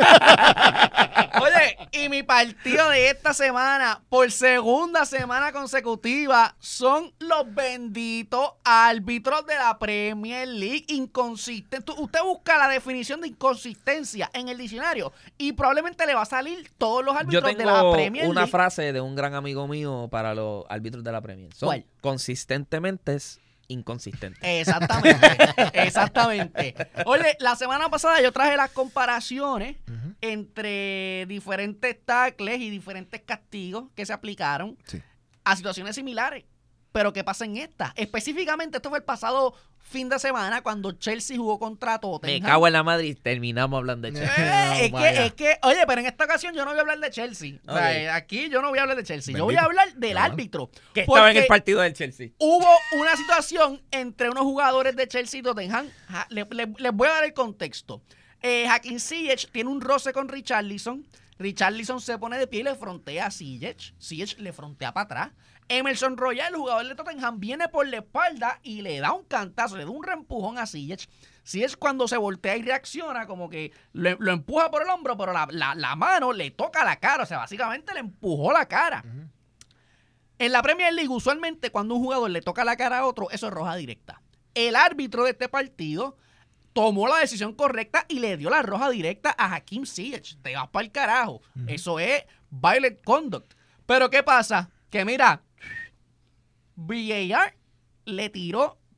Oye, y mi partido de esta semana, por segunda semana consecutiva, son los benditos árbitros de la Premier League inconsistentes. Usted busca la definición de inconsistencia en el diccionario y probablemente le va a salir todos los Yo árbitros de la tengo Premier una League. frase de un gran amigo mío para los árbitros de la Premier. Son ¿Cuál? consistentemente inconsistentes. Exactamente, exactamente. Oye, la semana pasada yo traje las comparaciones Ujú. entre diferentes tackles y diferentes castigos que se aplicaron Sí. a situaciones similares. Pero ¿qué pasa en esta? Específicamente, esto fue el pasado fin de semana cuando Chelsea jugó contra Me Tottenham. cago en la madre y terminamos hablando de Eh, Chelsea. es, Vaya. que, es que, oye, pero en esta ocasión yo no voy a hablar de Chelsea. O sea, Ok. eh, aquí yo no voy a hablar de Chelsea. Yo voy Bendito. a hablar del Claro. árbitro. Que estaba en el Porque partido del Chelsea. hubo una situación entre unos jugadores de Chelsea y Tottenham. Ja, le- le- les voy a dar el contexto. Eh, Hakim Ziyech tiene un roce con Richarlison. Richarlison se pone de pie y le frontea a Ziyech. Ziyech le frontea para atrás. Emerson Royal, el jugador de Tottenham, viene por la espalda y le da un cantazo, le da un reempujón a Ziyech. Ziyech cuando se voltea y reacciona, como que lo, lo empuja por el hombro, pero la, la- la mano le toca la cara. O sea, básicamente le empujó la cara. Ujú. En la Premier League, usualmente cuando un jugador le toca la cara a otro, eso es roja directa. El árbitro de este partido tomó la decisión correcta y le dio la roja directa a Hakim Ziyech. Te vas para el carajo. Eso es violent conduct. Pero ¿qué pasa? Que mira, V A R le tiró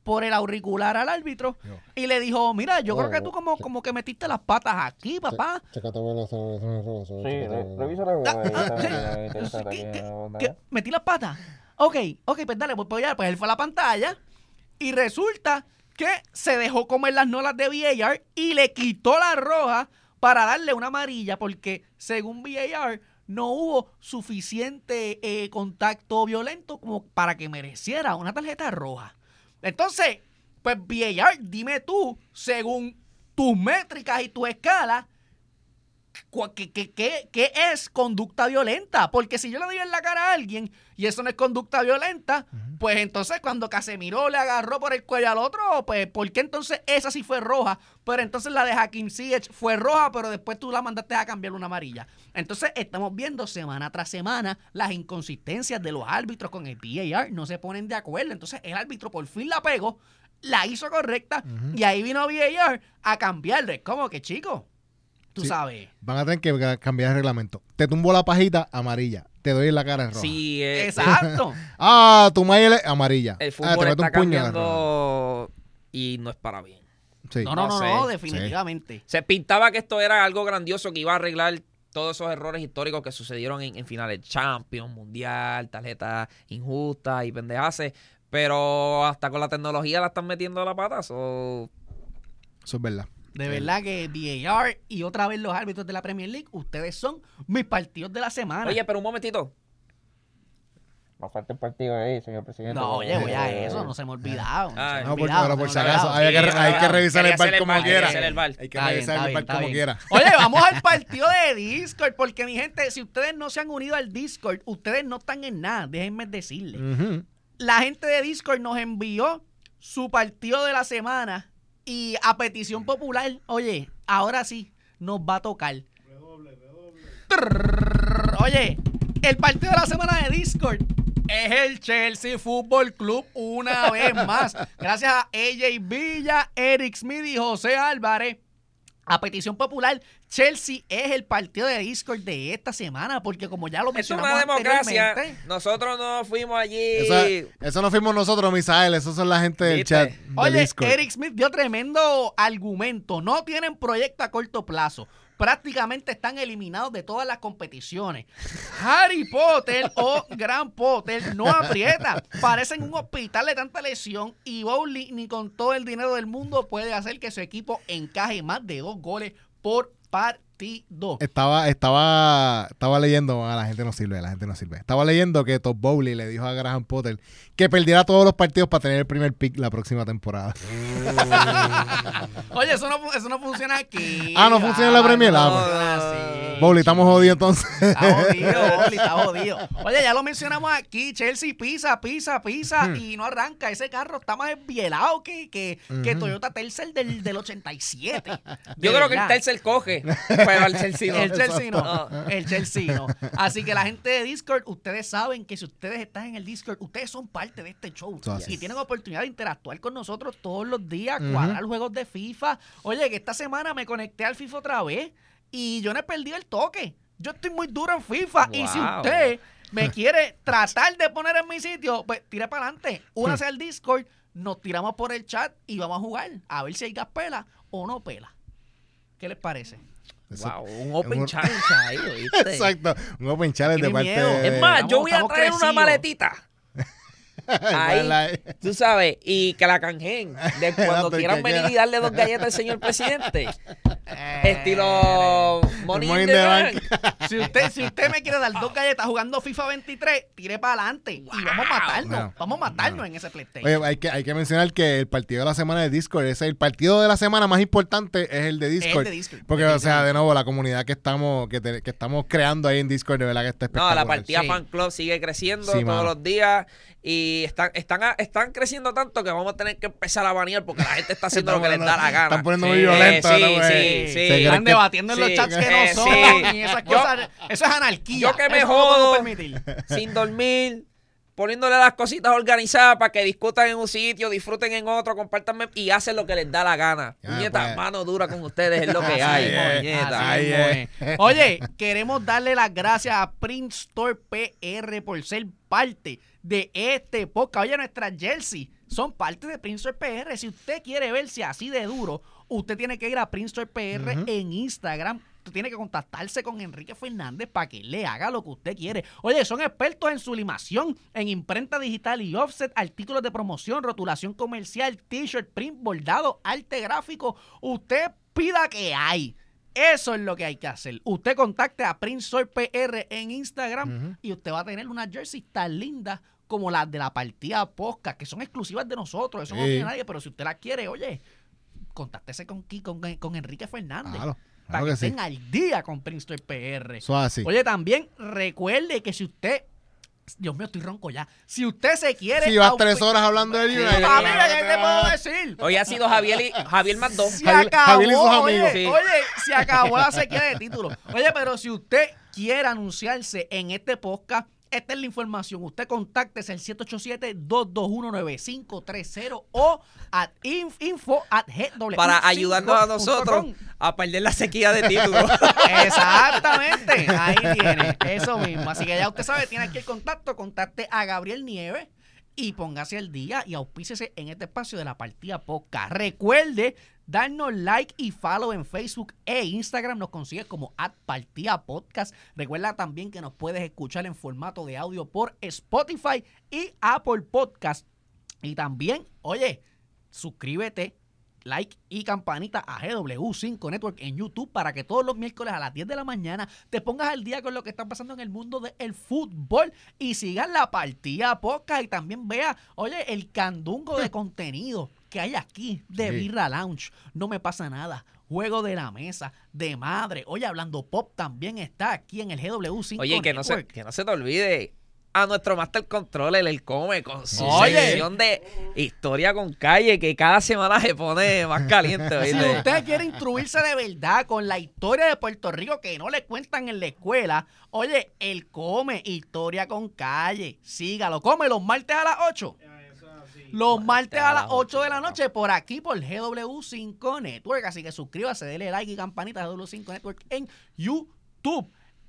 por el auricular al árbitro Yo. y le dijo, mira, yo Oh, creo que tú como, sí. como que metiste las patas aquí, papá. Chécate bien las celebraciones rosas. Sí, chécate re- bien. revísala, güey, ahí está, ahí está, ahí está, ¿Qué- ahí qué- está, qué- ¿Metí las patas? Ok, ok, pues dale, pues, pues ya, pues él fue a la pantalla y resulta que se dejó comer las nolas de V A R y le quitó la roja para darle una amarilla porque según V A R no hubo suficiente eh, contacto violento como para que mereciera una tarjeta roja. Entonces, pues V A R, dime tú, según tus métricas y tu escala, cu- ¿qué, qué, qué, qué es conducta violenta? Porque si yo le doy en la cara a alguien y eso no es conducta violenta, pues entonces cuando Casemiro le agarró por el cuello al otro, pues ¿por qué entonces esa sí fue roja? Pero entonces la de Hakim Ziyech fue roja, pero después tú la mandaste a cambiar una amarilla. Entonces estamos viendo semana tras semana las inconsistencias de los árbitros con el V A R, no se ponen de acuerdo. Entonces el árbitro por fin la pegó, la hizo correcta y ahí vino V A R a cambiarle. ¿Cómo que, chico? Tú Sí. sabes. Van a tener que ca- cambiar el reglamento. Te tumbo la pajita, amarilla. Te doy en la cara, roja. Sí, eh, Exacto. Ah, tu maíz es amarilla. el ah, fútbol te meto está un puño en la roja. cambiando y no es para bien. Sí. No, no, no, No no, sé. definitivamente. Se pintaba que esto era algo grandioso que iba a arreglar todos esos errores históricos que sucedieron en, en finales Champions, Mundial, tarjetas injustas y pendejaces. Pero hasta con la tecnología la están metiendo a la pata. So, Eso es verdad. De verdad que V A R y otra vez los árbitros de la Premier League, ustedes son mis partidos de la semana. oye, pero un momentito. Nos falta un partido ahí, señor presidente. no, oye, voy a Eh, eso, no se me ha olvidado. no se me Ay. ha No, por, olvidado, pero no por se si me ha acaso, olvidado. hay que, Sí, hay que claro. revisar Quería el bar hacer el como bar, quiera. quería hacer el bar. Hay que Está bien, revisar está el bien, bar está como bien. quiera. Oye, vamos al partido de Discord, porque mi gente, si ustedes no se han unido al Discord, ustedes no están en nada, déjenme decirles. Ujú. La gente de Discord nos envió su partido de la semana y a petición popular, oye, ahora sí, nos va a tocar. Trrr, oye, el partido de la semana de Discord es el Chelsea Fútbol Club una vez más. Gracias a A J Villa, Eric Smith y José Álvarez. A petición popular, Chelsea es el partido de Discord de esta semana, porque como ya lo Esto es mencionamos una democracia. anteriormente, Nosotros no fuimos allí. Eso, eso no fuimos nosotros, Misael. Eso son la gente del ¿Viste? chat. del oye, Discord. Eric Smith dio tremendo argumento. No tienen proyecto a corto plazo. Prácticamente están eliminados de todas las competiciones. Harry Potter o Gran Potter no aprieta. Parecen un hospital de tanta lesión y Bowley ni con todo el dinero del mundo puede hacer que su equipo encaje más de dos goles por partido. Estaba, estaba, estaba leyendo, a la gente no sirve, la gente no sirve. Estaba leyendo que Todd Bowley le dijo a Graham Potter que perdiera todos los partidos para tener el primer pick la próxima temporada. Oye, eso no, fu- eso no funciona aquí. Ah, ¿no funciona en la Premier? Ah, No pues. funciona así. Bowley, estamos jodidos entonces. Está jodido, Bowley, está jodido. Oye, ya lo mencionamos aquí. Chelsea pisa, pisa, pisa y no arranca. Ese carro está más esbielado que, que, que Toyota Tercel del, del ochenta y siete. Yo De creo que el verdad. Tercer coge, pero el Chelsea no. El Chelsea no. No. El Chelsea no. Así que la gente de Discord, ustedes saben que si ustedes están en el Discord, ustedes son parte de este show. Eso así Y es. tienen oportunidad de interactuar con nosotros todos los días, Ujú. cuadrar juegos de FIFA. Oye, que esta semana me conecté al FIFA otra vez y yo no he perdido el toque. Yo estoy muy duro en FIFA. Y si Wow. usted me quiere tratar de poner en mi sitio, pues tire para adelante. Únase al Discord, nos tiramos por el chat y vamos a jugar. A ver si hay gas pela o no pela. ¿Qué les parece? Eso- Wow, un open un- challenge ahí, ¿oíste? Exacto. Un open challenge de Tiene parte miedo. de... Es más, Estamos- yo voy a estamos traer una crecidos. maletita. Ahí, La- tú sabes, y que la canjeen. De cuando Exacto, quieran que venir quiera. y darle dos galletas al señor presidente. Eh, Estilo Money Money in in the the Bank. Si usted, si usted me quiere dar dos galletas jugando FIFA veintitrés, tire para adelante y vamos a matarnos. No. Vamos a matarnos No. en ese PlayStation. Oye, hay que, hay que mencionar que el partido de la semana de Discord es el partido de la semana más importante es el de Es el Discord. de Discord. Porque, o sea, de nuevo, la comunidad que estamos que, te- que estamos creando ahí en Discord, de verdad que está No, espectacular. la partida Sí. fan club sigue creciendo Sí, todos mano. los días y están, están, a- están creciendo tanto que vamos a tener que empezar a banear porque la gente está haciendo lo que les da la gana. Están poniendo muy Sí, violentos, sí, ¿no, sí, güey? sí. Se Están creen que- debatiendo en los sí, chats que no eh, son sí. y esas Yo- cosas. Eso es anarquía. yo que me Eso no lo podemos jodo. permitir. Sin dormir, poniéndole las cositas organizadas para que discutan en un sitio, disfruten en otro, compartan y hacen lo que les da la gana. Ya, Puñeta, pues. mano dura con ustedes es lo que Así hay, es, puñeta. así mismo es. es. Oye, queremos darle las gracias a Prince Store P R por ser parte de este podcast. Oye, nuestras jersey son parte de Prince Store P R. Si usted quiere verse así de duro, usted tiene que ir a Prince Store P R uh-huh. en Instagram. Usted tiene que contactarse con Enrique Fernández para que le haga lo que usted quiere. Oye, son expertos en sublimación, en imprenta digital y offset, artículos de promoción, rotulación comercial, t-shirt, print, bordado, arte gráfico. Usted pida que hay. Eso es lo que hay que hacer. Usted contacte a Prince Store P R en Instagram uh-huh. y usted va a tener una jersey tan linda como las de la partida podcast, que son exclusivas de nosotros. Eso sí. no tiene nadie, pero si usted las quiere, oye, contáctese con, con, con Enrique Fernández. Claro. Para que, que estén sí. al día con Prince Store P R. Eso así. Oye, también recuerde que si usted... Dios mío, estoy ronco ya. Si usted se quiere... Si vas tres horas hablando de United. Sí, amiga, ¿qué te puedo decir? Hoy ha sido Javier y Javier más dos. Se Javier, acabó, Javier y sus oye, amigos. Sí. Oye, se acabó la sequía de títulos. Oye, pero si usted quiere anunciarse en este podcast, esta es la información. Usted contáctese al siete ocho siete, dos dos uno, nueve cinco tres cero o at info at g para ayudarnos a nosotros a perder la sequía de títulos. Exactamente. Ahí tiene. Eso mismo. Así que ya usted sabe, tiene aquí el contacto. Contacte a Gabriel Nieves y póngase al día y auspícese en este espacio de la partida podcast. Recuerde darnos like y follow en Facebook e Instagram. Nos consigues como at partida podcast. Recuerda también que nos puedes escuchar en formato de audio por Spotify y Apple Podcast. Y también, oye, suscríbete, like y campanita a G W cinco Network en YouTube para que todos los miércoles a las diez de la mañana te pongas al día con lo que está pasando en el mundo del fútbol y sigas la partida podcast y también vea, oye, el candungo de contenido que hay aquí de sí. Birra Lounge. No me pasa nada. Juego de la mesa, de madre. Oye, Hablando Pop también está aquí en el G W cinco Oye, que no, se, que no se te olvide a nuestro Master Controller, el Come, con su Oye. sección de historia con calle, que cada semana se pone más caliente. ¿Oíste? Si usted quiere instruirse de verdad con la historia de Puerto Rico que no le cuentan en la escuela, oye, el Come, historia con calle. Sígalo. Come los martes a las ocho. Los martes a las ocho de la noche por aquí por G W cinco Network. Así que suscríbase, dele like y campanita a G W cinco Network en YouTube.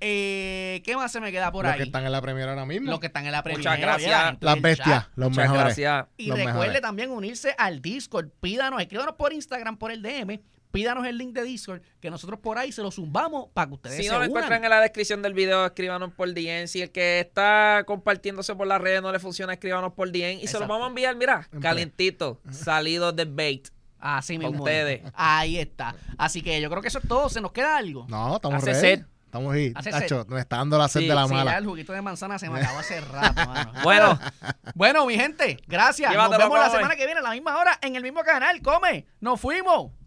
Eh, ¿Qué más se me queda por los ahí? Los que están en la Premier ahora mismo. Los que están en la Premier. Muchas gracias. Las bestias, los Muchas mejores. Gracias. Y los recuerde mejores. también unirse al Discord. Pídanos, escríbanos por Instagram, por el D M. Pídanos el link de Discord, que nosotros por ahí se lo zumbamos para que ustedes si se no lo unan. encuentran en la descripción del video, escríbanos por D M. Si el que está compartiéndose por las redes no le funciona, escríbanos por D M. Y Exacto. se lo vamos a enviar, mira, calientito, salido de bait. Así mismo. Ustedes. Ahí está. Así que yo creo que eso es todo. ¿Se nos queda algo? No, estamos Hace ready. set. Estamos ahí. Hace Tacho, set. nos está dando la sed Sí, de la Sí, mala. ya el juguito de manzana se me acabó hace rato, mano. Bueno, Bueno, mi gente, gracias. Llévatelo, Nos vemos la come. semana que viene a la misma hora en el mismo canal. Come, nos fuimos.